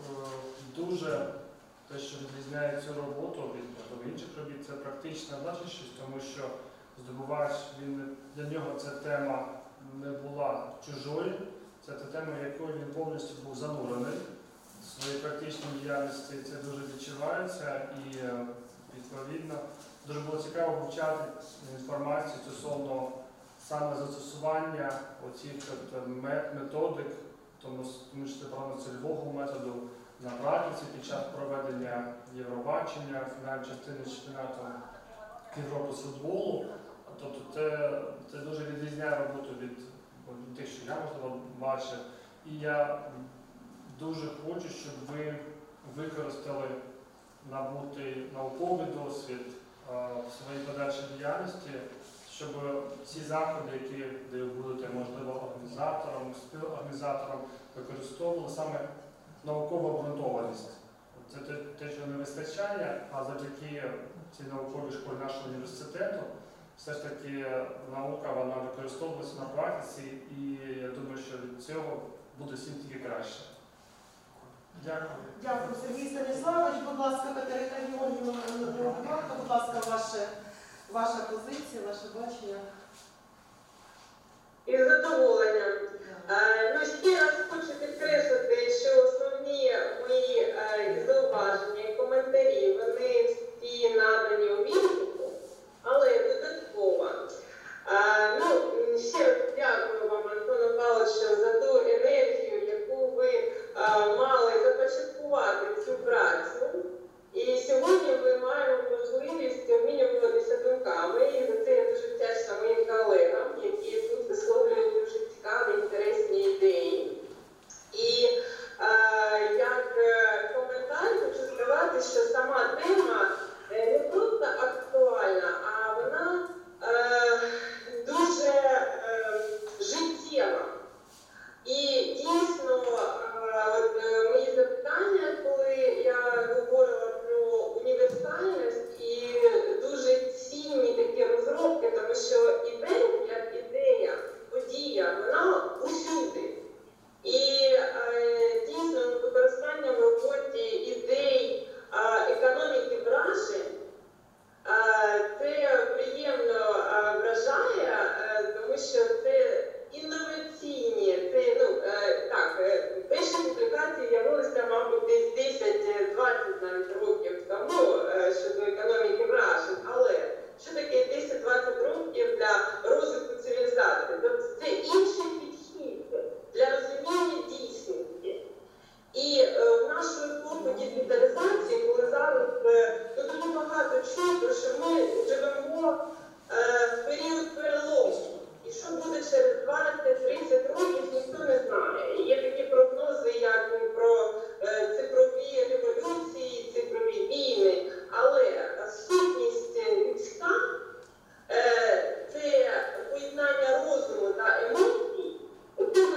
дуже те, що відрізняє цю роботу від інших робіт, це практична значущість, тому що здобувач, для нього ця тема не була чужою, це та тема, якою він повністю був занурений в своїй практичній діяльності, це дуже відчувається і, відповідно, дуже було цікаво вивчати інформацію стосовно саме застосування оцих методик, тому що це правильно цільового методу на практиці під час проведення Євробачення, фінальної частини чемпіонату Європи з футболу. Тобто це дуже відрізняє роботу від тих, що я, можливо, бачив. І я дуже хочу, щоб ви використали набутий науковий досвід в своїй подальшій діяльності, щоб ці заходи, де ви будете, можливо, організатором, співорганізатором, використовували саме наукову обґрунтованість. Це те, що не вистачає, а завдяки цій науковій школі нашого університету все ж таки наука вона використовується на практиці, і я думаю, що від цього буде всім тільки краще. Дякую. Дякую, Сергій Станіславович. Будь ласка, Катерина Георгіївна, будь ласка, ваша позиція, ваше бачення. Із задоволенням. Ще раз хочу підкреслити, що основні мої зауваження і коментарі, вони всі надані у відповіді, але додатково. Ще раз дякую вам, Антону Павловичу, за ту енергію, яку ви мали започаткувати цю працю. І сьогодні ми маємо можливість обмінюватися думками, і за це я дуже вдячна моїм колегам, які тут висловлюють дуже цікаві, інтересні ідеї. І як коментар хочу сказати, що сама тема не просто актуальна, а вона дуже життєва. І дійсно, мої запитання, коли я говорила про універсальність і дуже цінні такі розробки, тому що івент як ідея, подія, вона усюди. І дійсно використання в роботі ідей економіки вражень, це приємно вражає, тому що це інноваційні, перші публікації з'явилися, мабуть, десь 10-20 навіть років тому щодо економіки вражень. Але що таке 10-20 років для розвитку цивілізації? Тобто це інший підхід для розуміння дійсності. І в нашу епоху діджиталізації, коли зараз дуже багато чути, що ми живемо в період перелому. І що буде через 20-30 років, ніхто не знає. Є такі прогнози, як про цифрові революції, цифрові війни. Але сутність людська – це поєднання розуму та емоцій, це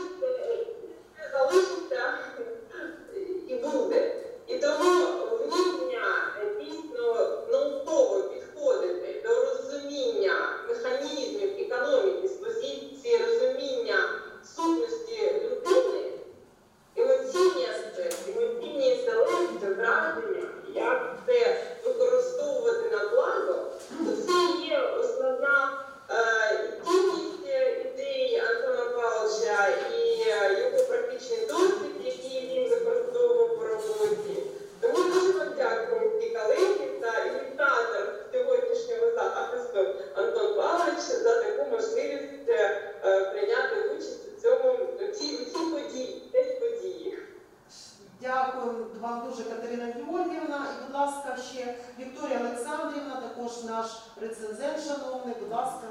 залишиться і буде. І тому вміння дійсно науково підходити до розуміння механізмів економіки з позиції розуміння сутності людини, емоційні аспекти, емоційні інсталяції, враження, як це використовувати на благо, то це є основна цінність ідеї Антона Павловича і його практичний досвід, який він використовував в роботі. Тому дуже вам дякую, ті колеги та ініціатор сьогоднішнього захисту Антон Павлович за таку можливість прийняти участь у цій події. Дякую вам дуже, Катерина Георгіївна. І, будь ласка, ще Вікторія Олександрівна, також наш рецензент шановний, будь ласка.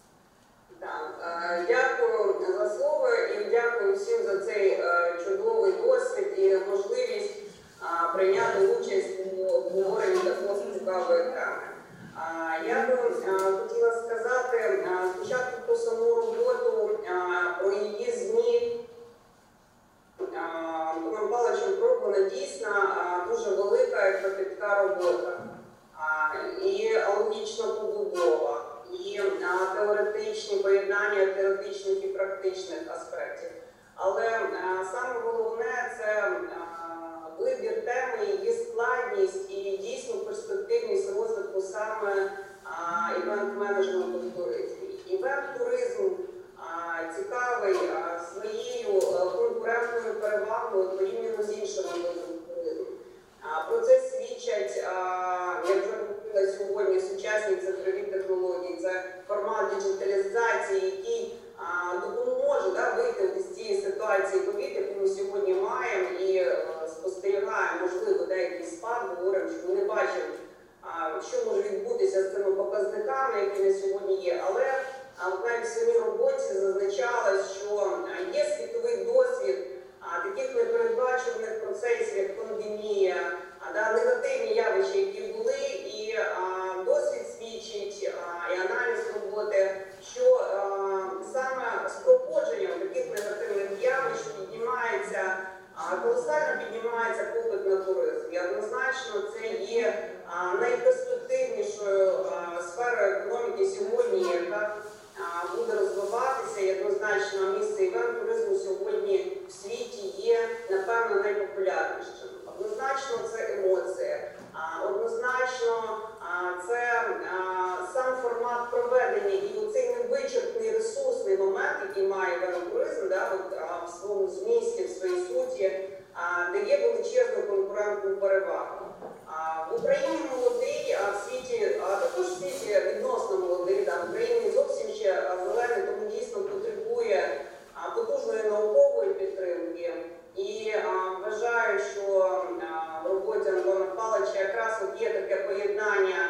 Дякую за слово і дякую всім за цей чудовий досвід і можливість прийняти участь у обговоренні такої цікавої теми. Я би хотіла сказати спочатку про саму роботу, про її зміст. Антоном Павловичем пророблена дійсно дуже велика і кропітка робота, і логічна побудова, і теоретичні поєднання теоретичних і практичних аспектів. Але саме головне – це вибір теми, її складність і дійсно перспективність розвитку саме івент-менеджменту в туризмі. Івент-туризм цікавий своєю конкурентною перевагою порівняно з іншими видами туризму. Про це свідчать, як вже говорила сьогодні, сучасні цифрові технології. Це формат діджиталізації, який допоможе вийти з цієї ситуації ковід, яку ми сьогодні маємо, і спостерігаємо, можливо, деякий спад, говоримо, що ми не бачимо, що може відбутися з цими показниками, які на сьогодні є. Але навіть в самій роботі зазначалось, що є світовий досвід таких непередбачуваних процесів, як пандемія, негативні явища, які були, і досвід свідчить, і аналіз роботи, що саме з проходженням таких негативних явищ піднімається, колосально піднімається попит на туризм. І однозначно це є найперспективнішою сферою економіки сьогодні, яка буде розвиватися, і однозначно місце івент-туризму сьогодні в світі є, напевно, напевно, найпопулярнішим. Однозначно це емоція, однозначно це сам формат проведення і оцей невичерпний ресурсний момент, який має велотуризм, в своєму змісті, в своїй суті, дає величезну конкурентну перевагу. В Україні молодий, а в світі, також в світі відносно молодий, в Україні зовсім ще зелений, тому дійсно потребує потужної наукової підтримки. І вважаю, що в роботі Антона Павловича якраз є таке поєднання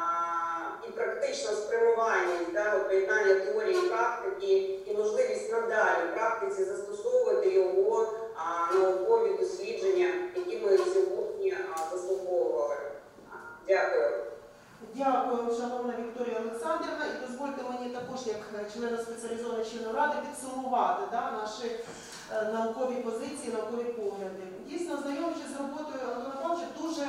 і практичне спрямування, поєднання теорії і практики, і можливість надалі в практиці застосовувати його наукові дослідження, які ми сьогодні заслуховували. Дякую. Дякую, шановна Вікторія Олександрівна. І дозвольте мені також, як члена спеціалізованої члену ради, підсумувати наші наукові позиції, наукові погляди. Дійсно, знайомлячись з роботою Антона Павловича, дуже,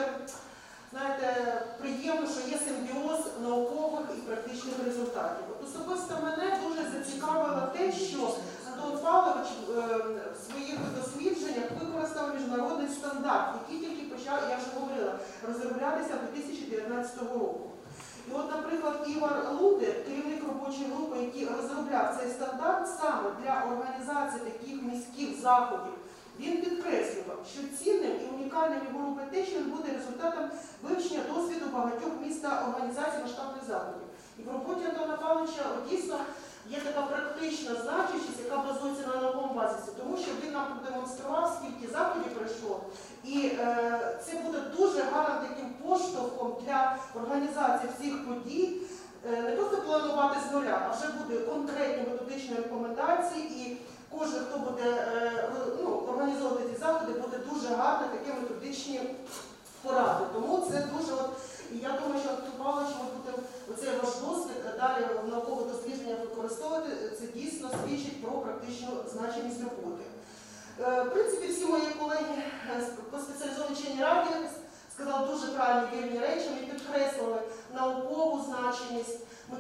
приємно, що є симбіоз наукових і практичних результатів. Особисто мене дуже зацікавило те, що Антон Павлович в своїх дослідженнях використав міжнародний стандарт, який тільки почав, я вже говорила, розроблятися 2019 року. І от, наприклад, Ігор Лудер, керівник робочої групи, який розробляв цей стандарт саме для організації таких міських заходів, він підкреслював, що цінним і унікальним його робить те, що він буде результатом вивчення досвіду багатьох міст та організацій масштабних заходів. І в роботі Антона Павловича дійсно є така практична значущість, яка базується на науковому базисі, тому що він нам продемонстрував, скільки заходів пройшло. І це буде дуже гарним таким поштовхом для організації всіх подій, не просто планувати з нуля, а вже буде конкретні методичні рекомендації, і кожен, хто буде організовувати ці заходи, буде дуже гарні такі методичні поради. Тому це дуже, і я думаю, що Антон Павлович буде оцей ваш досвід далі в наукових дослідженнях використовувати, це дійсно свідчить про практичну значимість роботи. В принципі, всі мої колеги по спеціалізованій вченій раді сказали дуже правильні вірні речі, ми підкреслили наукову значимість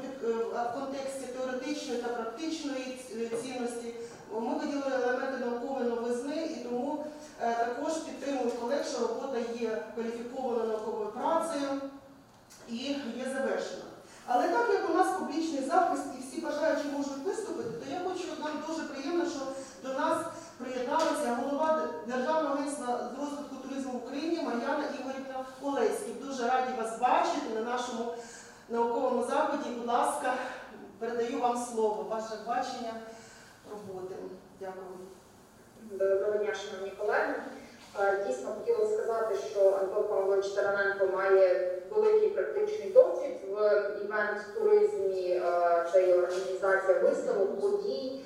в контексті теоретичної та практичної цінності. Ми виділили елементи наукової новизни і тому також підтримую колег, що робота є кваліфікованою науковою працею і є завершена. Але так як у нас публічний захист і всі бажаючі можуть виступити, то я хочу, нам дуже приємно, що до нас приєдналася голова Державного агентства з розвитку туризму в Україні Мар'яна Ігорівна Олеськів. Дуже раді вас бачити на нашому науковому заході. Будь ласка, передаю вам слово, ваше бачення роботи. Дякую. Доброго дня, шановні колеги. Дійсно, хотіла сказати, що Антон Павлович Тараненко має великий практичний досвід в івент-туризмі, це і організація виставок, подій,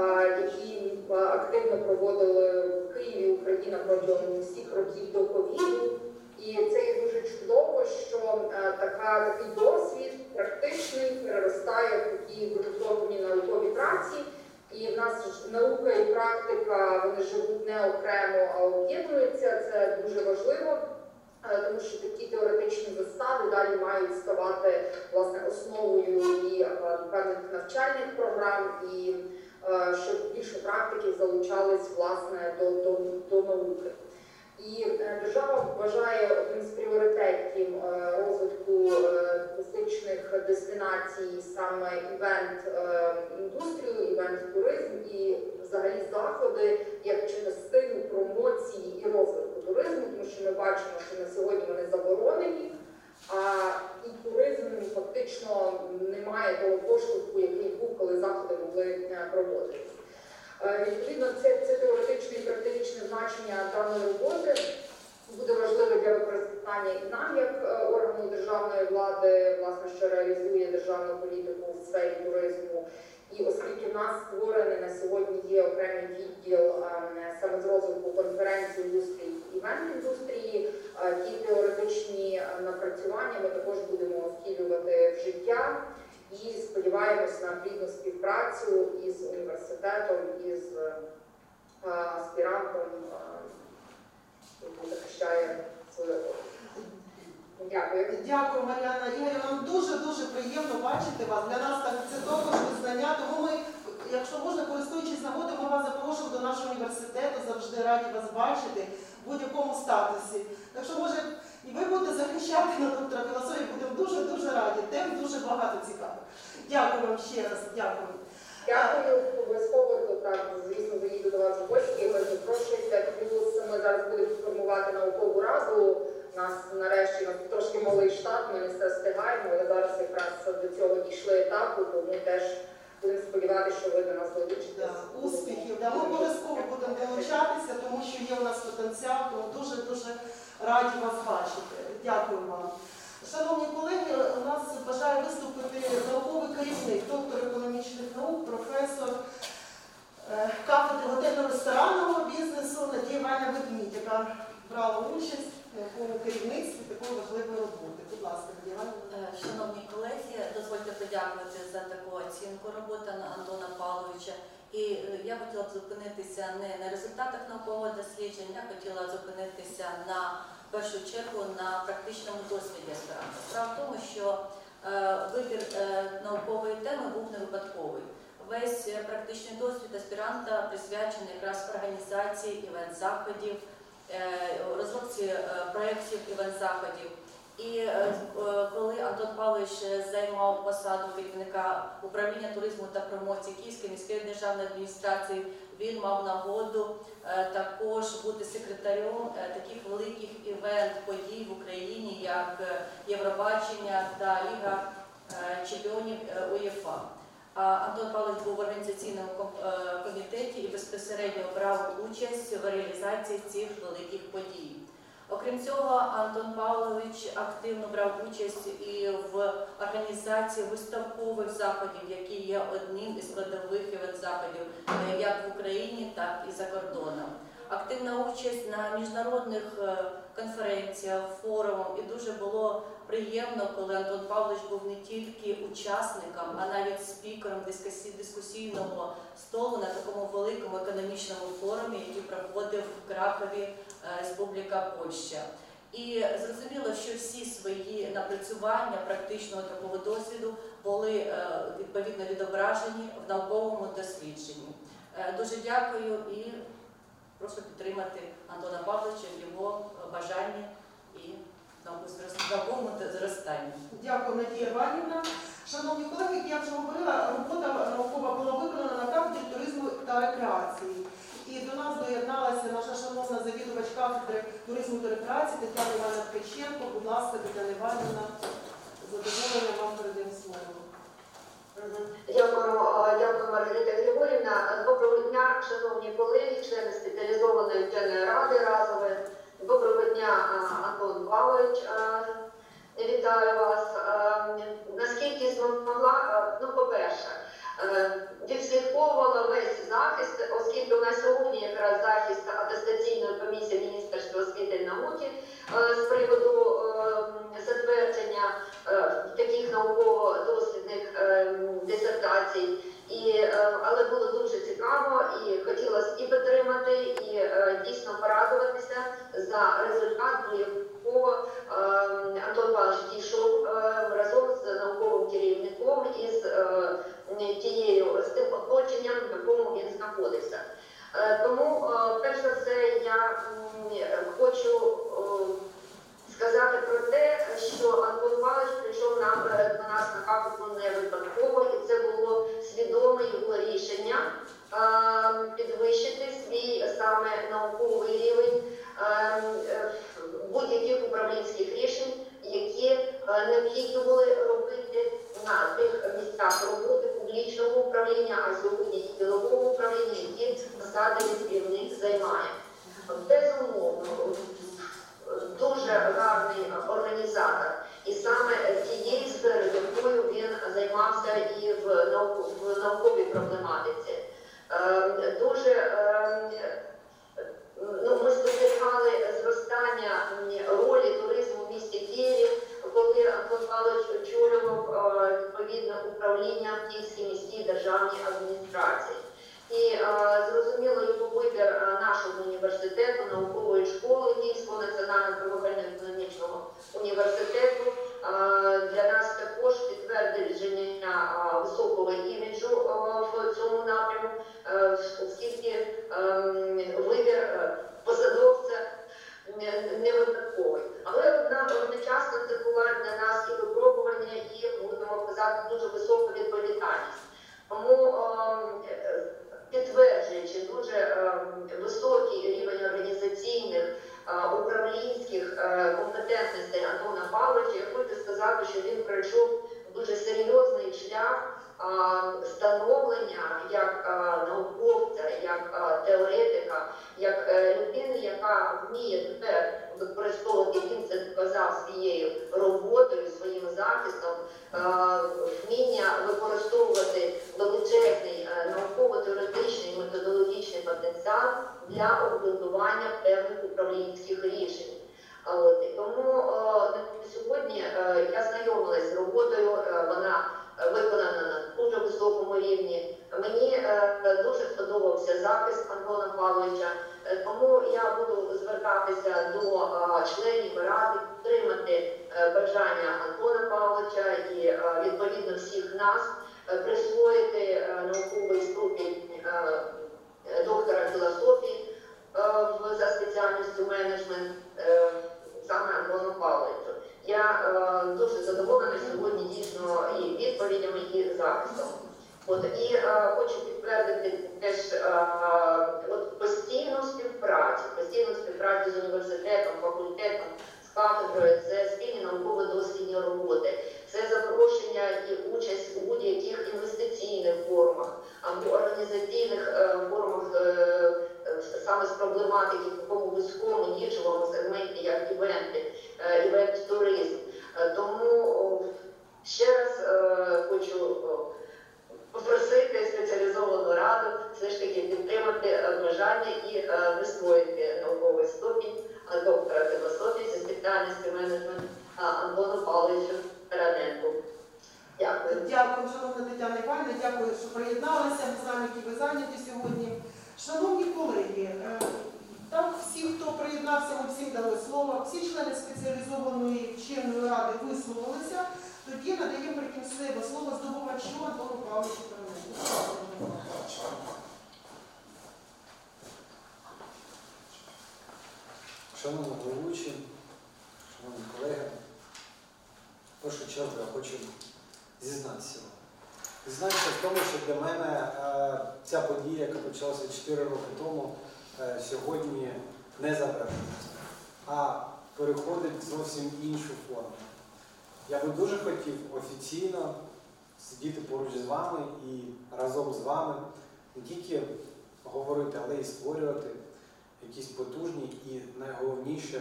які активно проводили в Києві, Україна протягом всіх років до ковіду. І це є дуже чудово, що такий досвід практичний переростає в такі ґрунтовні наукові праці. І в нас наука і практика, вони живуть не окремо, а об'єднуються. Це дуже важливо, тому що такі теоретичні застави далі мають ставати, власне, основою і певних навчальних програм, і щоб більше практики залучались, власне, до науки. І держава вважає одним з пріоритетів розвитку туристичних дестинацій саме івент-індустрію, івент-туризм і взагалі заходи як частину промоції і розвитку туризму, тому що ми бачимо, що на сьогодні вони заборонені, а і туризм фактично не має того поштовху, який був, коли заходи могли проводитися. Відповідно, це теоретичне і практичне значення даної роботи буде важливе для використання і нам, як органу державної влади, власне, що реалізує державну політику в сфері туризму. І оскільки в нас створений на сьогодні є окремий відділ саме з розвитку конференції індустрії, івент-індустрії, ті теоретичні напрацювання ми також будемо втілювати в життя. І сподіваємося на плідну співпрацю із університетом, із аспірантом, який захищає свою роботу. Дякую. Дякую, Мар'яна Ігорівна. Нам дуже-дуже приємно бачити вас. Для нас так це також визнання. Тому ми, якщо можна, користуючись нагодою, ми вас запрошуємо до нашого університету, завжди раді вас бачити в будь-якому статусі. Так що, може, і ви будете захищати на доктора філософії, будемо дуже-дуже раді. Тем дуже багато цікавих. Дякую вам ще раз, дякую. Дякую, обов'язково, так, звісно, заїду до вас в гості, ви запрошуєте. Плюс ми зараз будемо формувати наукову раду. У нас нарешті трошки малий штат, ми не все встигаємо, але зараз якраз до цього дійшли етапу, тому теж будемо сподіватися, що ви до нас долучитесь. Успіхів. Ми обов'язково будемо долучатися, тому що є у нас потенціал, тому дуже-дуже раді вас бачити. Дякую вам. Шановні колеги, у нас бажає виступити науковий керівник, доктор економічних наук, професор кафедри готельно-ресторанного бізнесу Надія Іванівна Ведмідь, яка брала участь в науковому керівництві такої важливої роботи. Будь ласка, Надія Іванівна. Шановні колеги, дозвольте подякувати за таку оцінку роботи Антона Павловича. І я хотіла б зупинитися не на результатах наукового дослідження, я хотіла зупинитися в першу чергу на практичному досвіді аспіранта. Справа в тому, що вибір наукової теми був не випадковий. Весь практичний досвід аспіранта присвячений якраз організації івент-заходів, розробці проєктів івент-заходів. І коли Антон Павлович займав посаду керівника управління туризму та промоції Київської міської державної адміністрації, він мав нагоду також бути секретарем таких великих івент-подій в Україні, як Євробачення та Ліга чемпіонів УЄФА. Антон Павлович був в організаційному комітеті і безпосередньо брав участь в реалізації цих великих подій. Окрім цього, Антон Павлович активно брав участь і в організації виставкових заходів, які є одним із складових івент-заходів як в Україні, так і за кордоном. Активна участь на міжнародних конференціях, форумах, і дуже було приємно, коли Антон Павлович був не тільки учасником, а навіть спікером дискусійного столу на такому великому економічному форумі, який проходив в Кракові, Республіка Польща. І зрозуміло, що всі свої напрацювання практичного такого досвіду були відповідно відображені в науковому дослідженні. Дуже дякую і прошу підтримати Антона Павловича в його бажанні і науковому зростанні. Дякую, Надія Іванівна. Шановні колеги, як я вже говорила, робота наукова була виконана на кафедрі туризму та рекреації. І до нас доєдналася наша шановна завідувач кафедри туризму та рекреації Тетяна Іванівна Ткаченко. Будь ласка, Тетяна Іванівна, задоволення вам передаємо слово. Дякую, Маргарита Григорівна. Доброго дня, шановні колеги, члени спеціалізованої вченої ради разової. Доброго дня, Антон Павлович. Вітаю вас. Наскільки змогла, по-перше, відслідковувала весь захист, оскільки у нас сьогодні якраз захист атестаційної комісії Міністерства освіти і науки з приводу затвердження таких науково-дослідних дисертацій. Але було дуже цікаво і хотілося і підтримати, і дійсно порадуватися за результат, до якого Антон Павлович дійшов разом з науковим керівником і з тим оточенням, в якому він знаходився. Тому, перш за все, я хочу сказати про те, що Антон Павлович прийшов до нас на кафедру не випадково, і це було свідоме його рішення підвищити свій саме науковий рівень будь-яких управлінських рішень, які необхідно були робити на тих місцях роботи публічного управління, а сьогодні і ділового управління, які посади керівник займає. Безумовно, дуже гарний організатор. І саме тієї сфери, якою він займався і в науковій проблематиці. Ми спостерігали зростання ролі туризму в місті Києві, коли Антон Павлович очолював відповідне управління в Київській міській державній адміністрації. І зрозуміло, його вибір нашого університету, наукової школи Київського національного торговельно-економічного університету для нас також підтвердження високого іміджу в цьому напряму, оскільки вибір посадовця не випадковий. Але одночасно це була для нас і випробування, і, будемо казати, дуже висока відповідальність. Тому, підтверджуючи дуже високий рівень організаційних, управлінських компетентностей Антона Павловича, я хочу сказати, що він пройшов дуже серйозний шлях становлення як науковця, як теоретика, як людини, яка вміє тепер використовувати, він це показав своєю роботою, своїм захистом, вміння використовувати величезний науково-теоретичний методологічний потенціал для обґрунтування певних управлінських рішень. Тому сьогодні я знайомилася з роботою, вона виконана на дуже високому рівні. Мені дуже сподобався захист Антона Павловича, тому я буду звертатися до членів Ради підтримати бажання Антона Павловича і відповідно всіх нас присвоїти науковий ступінь доктора філософії за спеціальністю менеджмент саме Антону Павловичу. Я дуже задоволена сьогодні дійсно і відповідями, і захистом. І хочу підтвердити теж постійну співпрацю з університетом, факультетом, з кафедрою, це спільні науково-дослідні роботи, це запрошення і участь у будь-яких інвестиційних форумах або організаційних форумах саме з проблематики в такому вузькому, нішовому сегменті, як івент-туризм. Тому ще раз хочу попросити спеціалізовану раду все ж таки підтримати бажання і висвоїти науковий ступінь доктора філософії зі спеціальності менеджмент Антону Павловичу Тараненку. Дякую. Дякую, шановна Тетяна Іванівна, дякую, що приєдналися. Ми знаємо, які ви зайняті сьогодні. Шановні колеги, так, всі, хто приєднався, ми всім дали слово. Всі члени спеціалізованої вченої ради висловилися. Тоді надаємо прикінцеве слово здобувачу Антону Павловичу Тараненку. Шановні головуючі, шановні колеги, в першу чергу я хочу зізнатися. Зізнатися в тому, що для мене ця подія, яка почалася 4 роки тому, сьогодні не завершується, а переходить в зовсім іншу форму. Я би дуже хотів офіційно сидіти поруч з вами і разом з вами не тільки говорити, але й створювати якісь потужні і, найголовніше,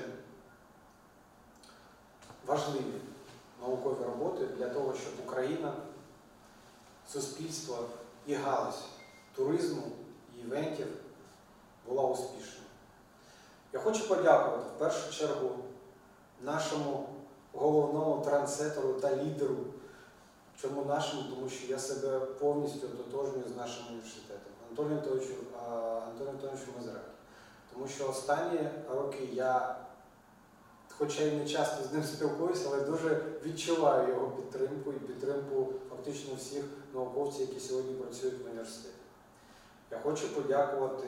важливі наукові роботи для того, щоб Україна, суспільство і галузь туризму і івентів була успішною. Я хочу подякувати в першу чергу нашому головному трансетеру та лідеру. Чому нашому? Тому що я себе повністю ототожнюю з нашим університетом. Антону Антоновичу Мазуракі. Тому що останні роки я, хоча й не часто з ним спілкуюся, але дуже відчуваю його підтримку і підтримку фактично всіх науковців, які сьогодні працюють в університеті. Я хочу подякувати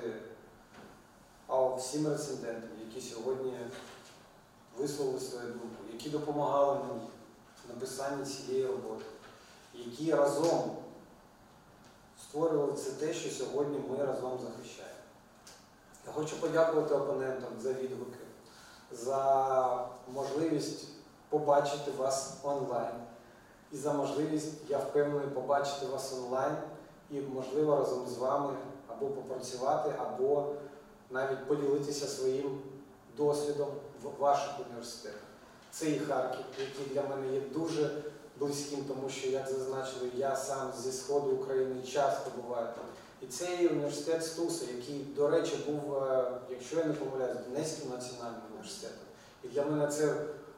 всім рецензентам, які сьогодні висловили свою думку, які допомагали мені в написанні цієї роботи, які разом створювали це те, що сьогодні ми разом захищаємо. Я хочу подякувати опонентам за відгуки, за можливість побачити вас онлайн. І за можливість, я впевнений, побачити вас онлайн і, можливо, разом з вами або попрацювати, або навіть поділитися своїм досвідом в ваших університетах. Це і Харків, який для мене є дуже близьким, тому що, як зазначили, я сам зі Сходу України часто буваю там. І це і університет Стуса, який, до речі, був, якщо я не помиляюсь, Донецьким національним університетом. І для мене це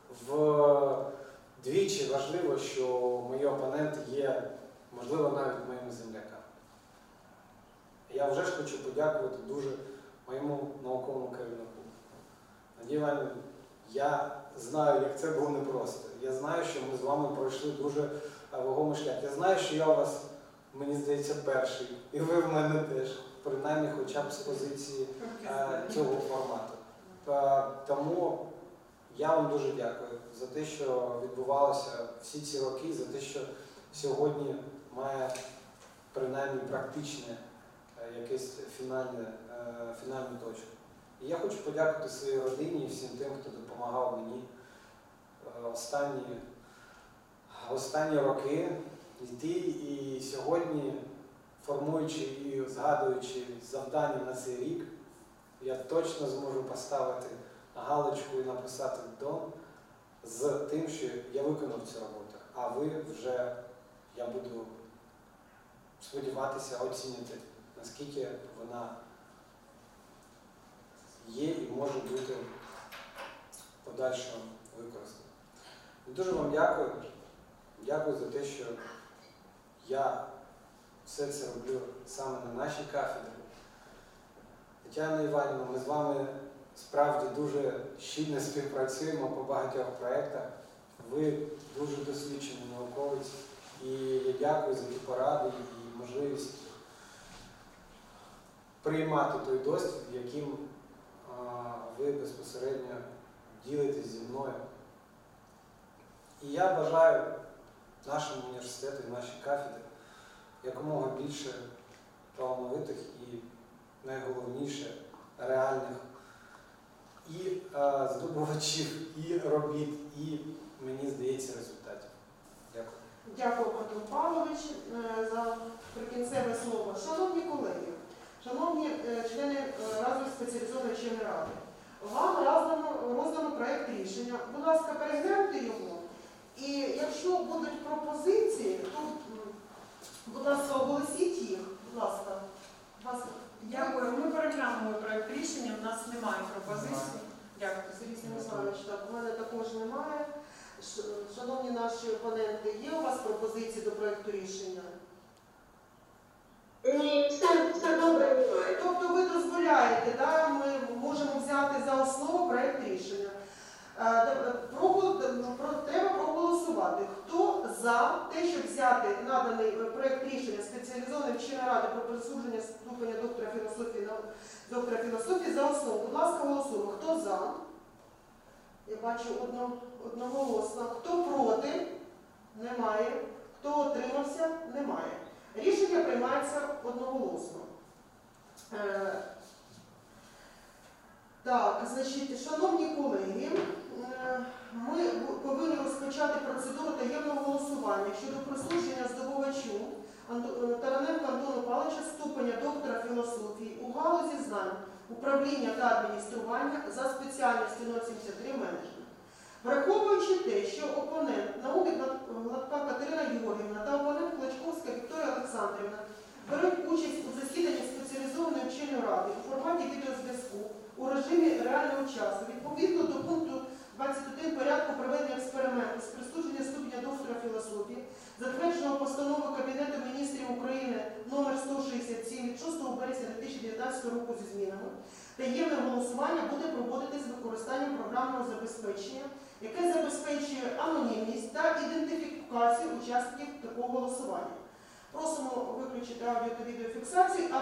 вдвічі важливо, що мої опоненти є, можливо, навіть моїми земляками. Я вже ж хочу подякувати дуже моєму науковому керівнику. Надія Іванівна, я знаю, як це було непросто. Я знаю, що ми з вами пройшли дуже вагомий шлях. Я знаю, що я у вас мені здається, перший. І ви в мене теж. Принаймні хоча б з позиції цього формату. Тому я вам дуже дякую за те, що відбувалося всі ці роки, за те, що сьогодні має принаймні практичне якесь фінальну точку. І я хочу подякувати своїй родині і всім тим, хто допомагав мені останні роки йти. І сьогодні, формуючи і згадуючи завдання на цей рік, я точно зможу поставити галочку і написати «Дон» з тим, що я виконав цю роботу. А ви вже, я буду сподіватися, оціните, наскільки вона є і може бути подальшому використана. Дуже вам дякую. Дякую за те, що я все це роблю саме на нашій кафедрі. Тетяна Іванівна, ми з вами справді дуже щільно співпрацюємо по багатьох проєктах. Ви дуже досвідчений науковець. І я дякую за ті поради і можливість приймати той досвід, яким ви безпосередньо ділитесь зі мною. І я бажаю нашому університету і нашій кафедрі якомога більше талановитих і, найголовніше, реальних і здобувачів, і робіт, і, мені здається, результатів. Дякую. Дякую, Антон Павлович, за прикінцеве слово. Шановні колеги, шановні члени разом спеціалізованої вченої ради, вам роздано проєкт рішення. Будь ласка, перегляньте його. І якщо будуть пропозиції, то, будь ласка, оголосіть їх. Будь ласка. Дякую. Ми переглянемо проєкт рішення. У нас немає пропозицій. Дякую. Сергій Станіславович, так, у мене також немає. Шановні наші опоненти, є у вас пропозиції до проєкту рішення? Ні, все добре, немає. Тобто ви дозволяєте, да, ми можемо взяти за основу проєкт рішення. Треба проголосувати. Хто за те, щоб взяти наданий проєкт рішення спеціалізованої вченої ради про присудження ступеня доктора філософії за основу? Будь ласка, голосуємо. Хто за? Я бачу одноголосно. Хто проти? Немає. Хто утримався? Немає. Рішення приймається одноголосно. Так, значить, шановні колеги, ми повинні розпочати процедуру таємного голосування щодо присудження здобувачу Тараненка Антону Павловича ступеня доктора філософії у галузі знань, управління та адміністрування за спеціальністю 073 менеджмент. Враховуючи те, що опонент Наумі Гладка Катерина Георгіївна та опонент Клочковська Вікторія Олександрівна беруть участь у засіданні спеціалізованої вченої ради у форматі відеозв'язку у режимі реального часу, відповідно до пункту 21 порядку проведення експерименту з присудження ступеня доктора філософії, затвердженого постановою Кабінету міністрів України номер 167 від 6 березня 2019 року зі змінами, таємне голосування буде проводитись з використанням програмного забезпечення, яке забезпечує анонімність та ідентифікацію учасників такого голосування. Просимо виключити аудіо та відеофіксацію, а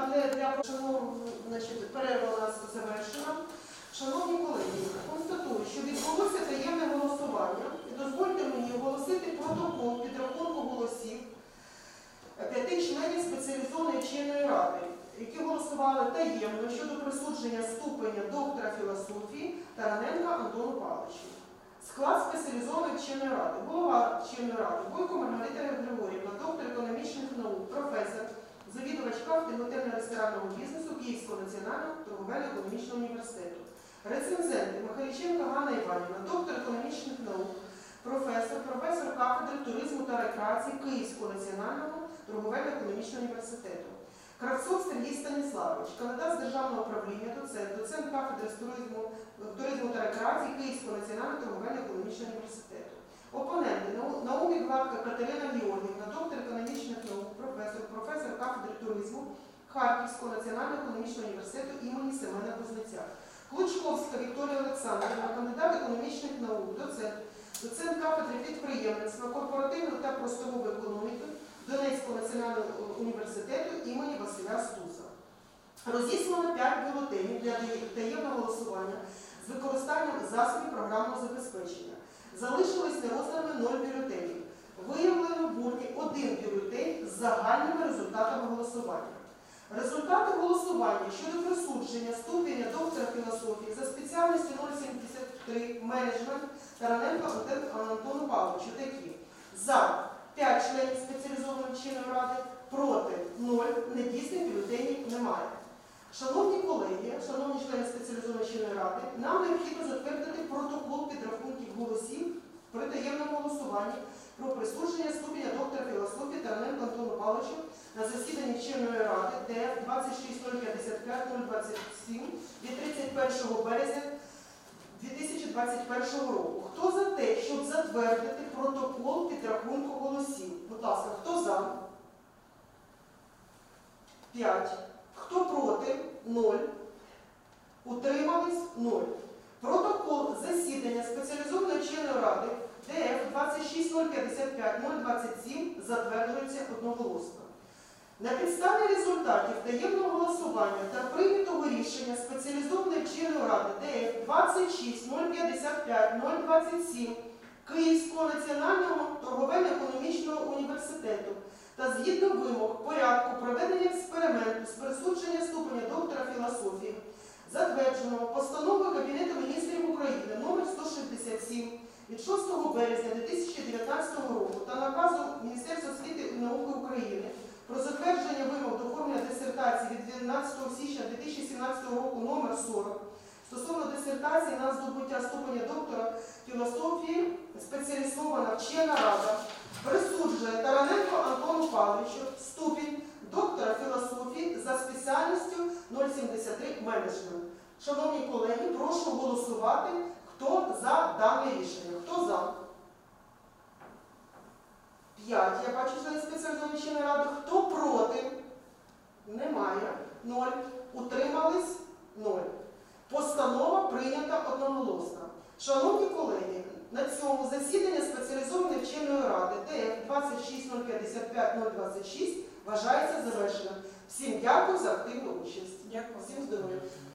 перерва у нас завершена. Шановні колеги, констатую, що відбулося таємне голосування і дозвольте мені оголосити протокол підрахунку голосів 5 членів спеціалізованої вченої ради, які голосували таємно щодо присудження ступеня доктора філософії Тараненка Антону Павловичу. Склад спеціалізованої вченої ради. Голова вченої ради Бойко Маргарита Григорівна, доктор економічних наук, професор, завідувач кафедри готельно-ресторанного бізнесу Київського національного торговельно-економічного університету. Рецензенти Михайліченко Ганна Іванівна, доктор економічних наук, професор кафедри туризму та рекреації Київського національного торговельно-економічного університету. Кравцов Сергій Станіславович, кандидат з державного управління, доцент кафедри з туризму та рекреації Київського національного торговельно-економічного університету. Опоненти Наумі Гладка Катерина Георгіївна, доктор економічних наук, професор кафедри туризму Харківського національного економічного університету імені Семена Кузнеця. Клочковська Вікторія Олександрівна, кандидат економічних наук, доцент кафедри підприємництва, корпоративної та простової економіки Донецького національного університету імені Василя Стуса. Розіслано 5 бюлетенів для таємного голосування з використанням засобів програмного забезпечення. Залишилось нерозданими 0 бюлетенів. Виявлено в урні 1 бюлетень з загальними результатами голосування. Результати голосування щодо присудження ступеня доктора філософії за спеціальністю 073 менеджмент Тараненко Антону Павловичу такі. За 5 членів спеціалізованої вченої ради, проти 0, недійсних бюлетенів немає. Шановні колеги, шановні члени спеціалізованої вченої ради, нам необхідно затвердити протокол підрахунків голосів при таємному голосуванні про присудження ступеня доктора філософії Тараненко Антону Павловичу на засіданні вченої ради ДФ 26.055.027 від 31 березня 2021 року. Хто за те, щоб затвердити протокол підрахунку голосів? Будь ласка, хто за? 5. Хто проти? 0. Утримались? 0. Протокол засідання спеціалізованої вченої ради ДФ 26.055.027 затверджується одноголосно. На підставі результатів таємного голосування та прийнятого рішення спеціалізованої вченої ради ДФ 26.055.027 Київського національного торговельно-економічного університету та згідно вимог порядку проведення експерименту з присудження ступеня доктора філософії, затвердженого постановою Кабінету міністрів України номер 167 від 6 березня 2019 року та наказом Міністерства освіти і науки України про затвердження вимог до оформлення дисертації від 12 січня 2017 року номер 40 стосовно дисертації на здобуття ступеня доктора філософії спеціалізована вчена рада присуджує Тараненко Антону Павловичу ступінь доктора філософії за спеціальністю 073 менеджмент. Шановні колеги, прошу голосувати, хто за дане рішення. Хто за? 5. Я бачу члени спеціалізованої вченої ради. Хто проти? Немає. 0. Утримались? 0. Постанова прийнята одноголосно. Шановні колеги, на цьому засідання спеціалізованої вченої ради ДФ 26.055.026 вважається завершеним. Всім дякую за активну участь. Дякую. Всім здоров'я.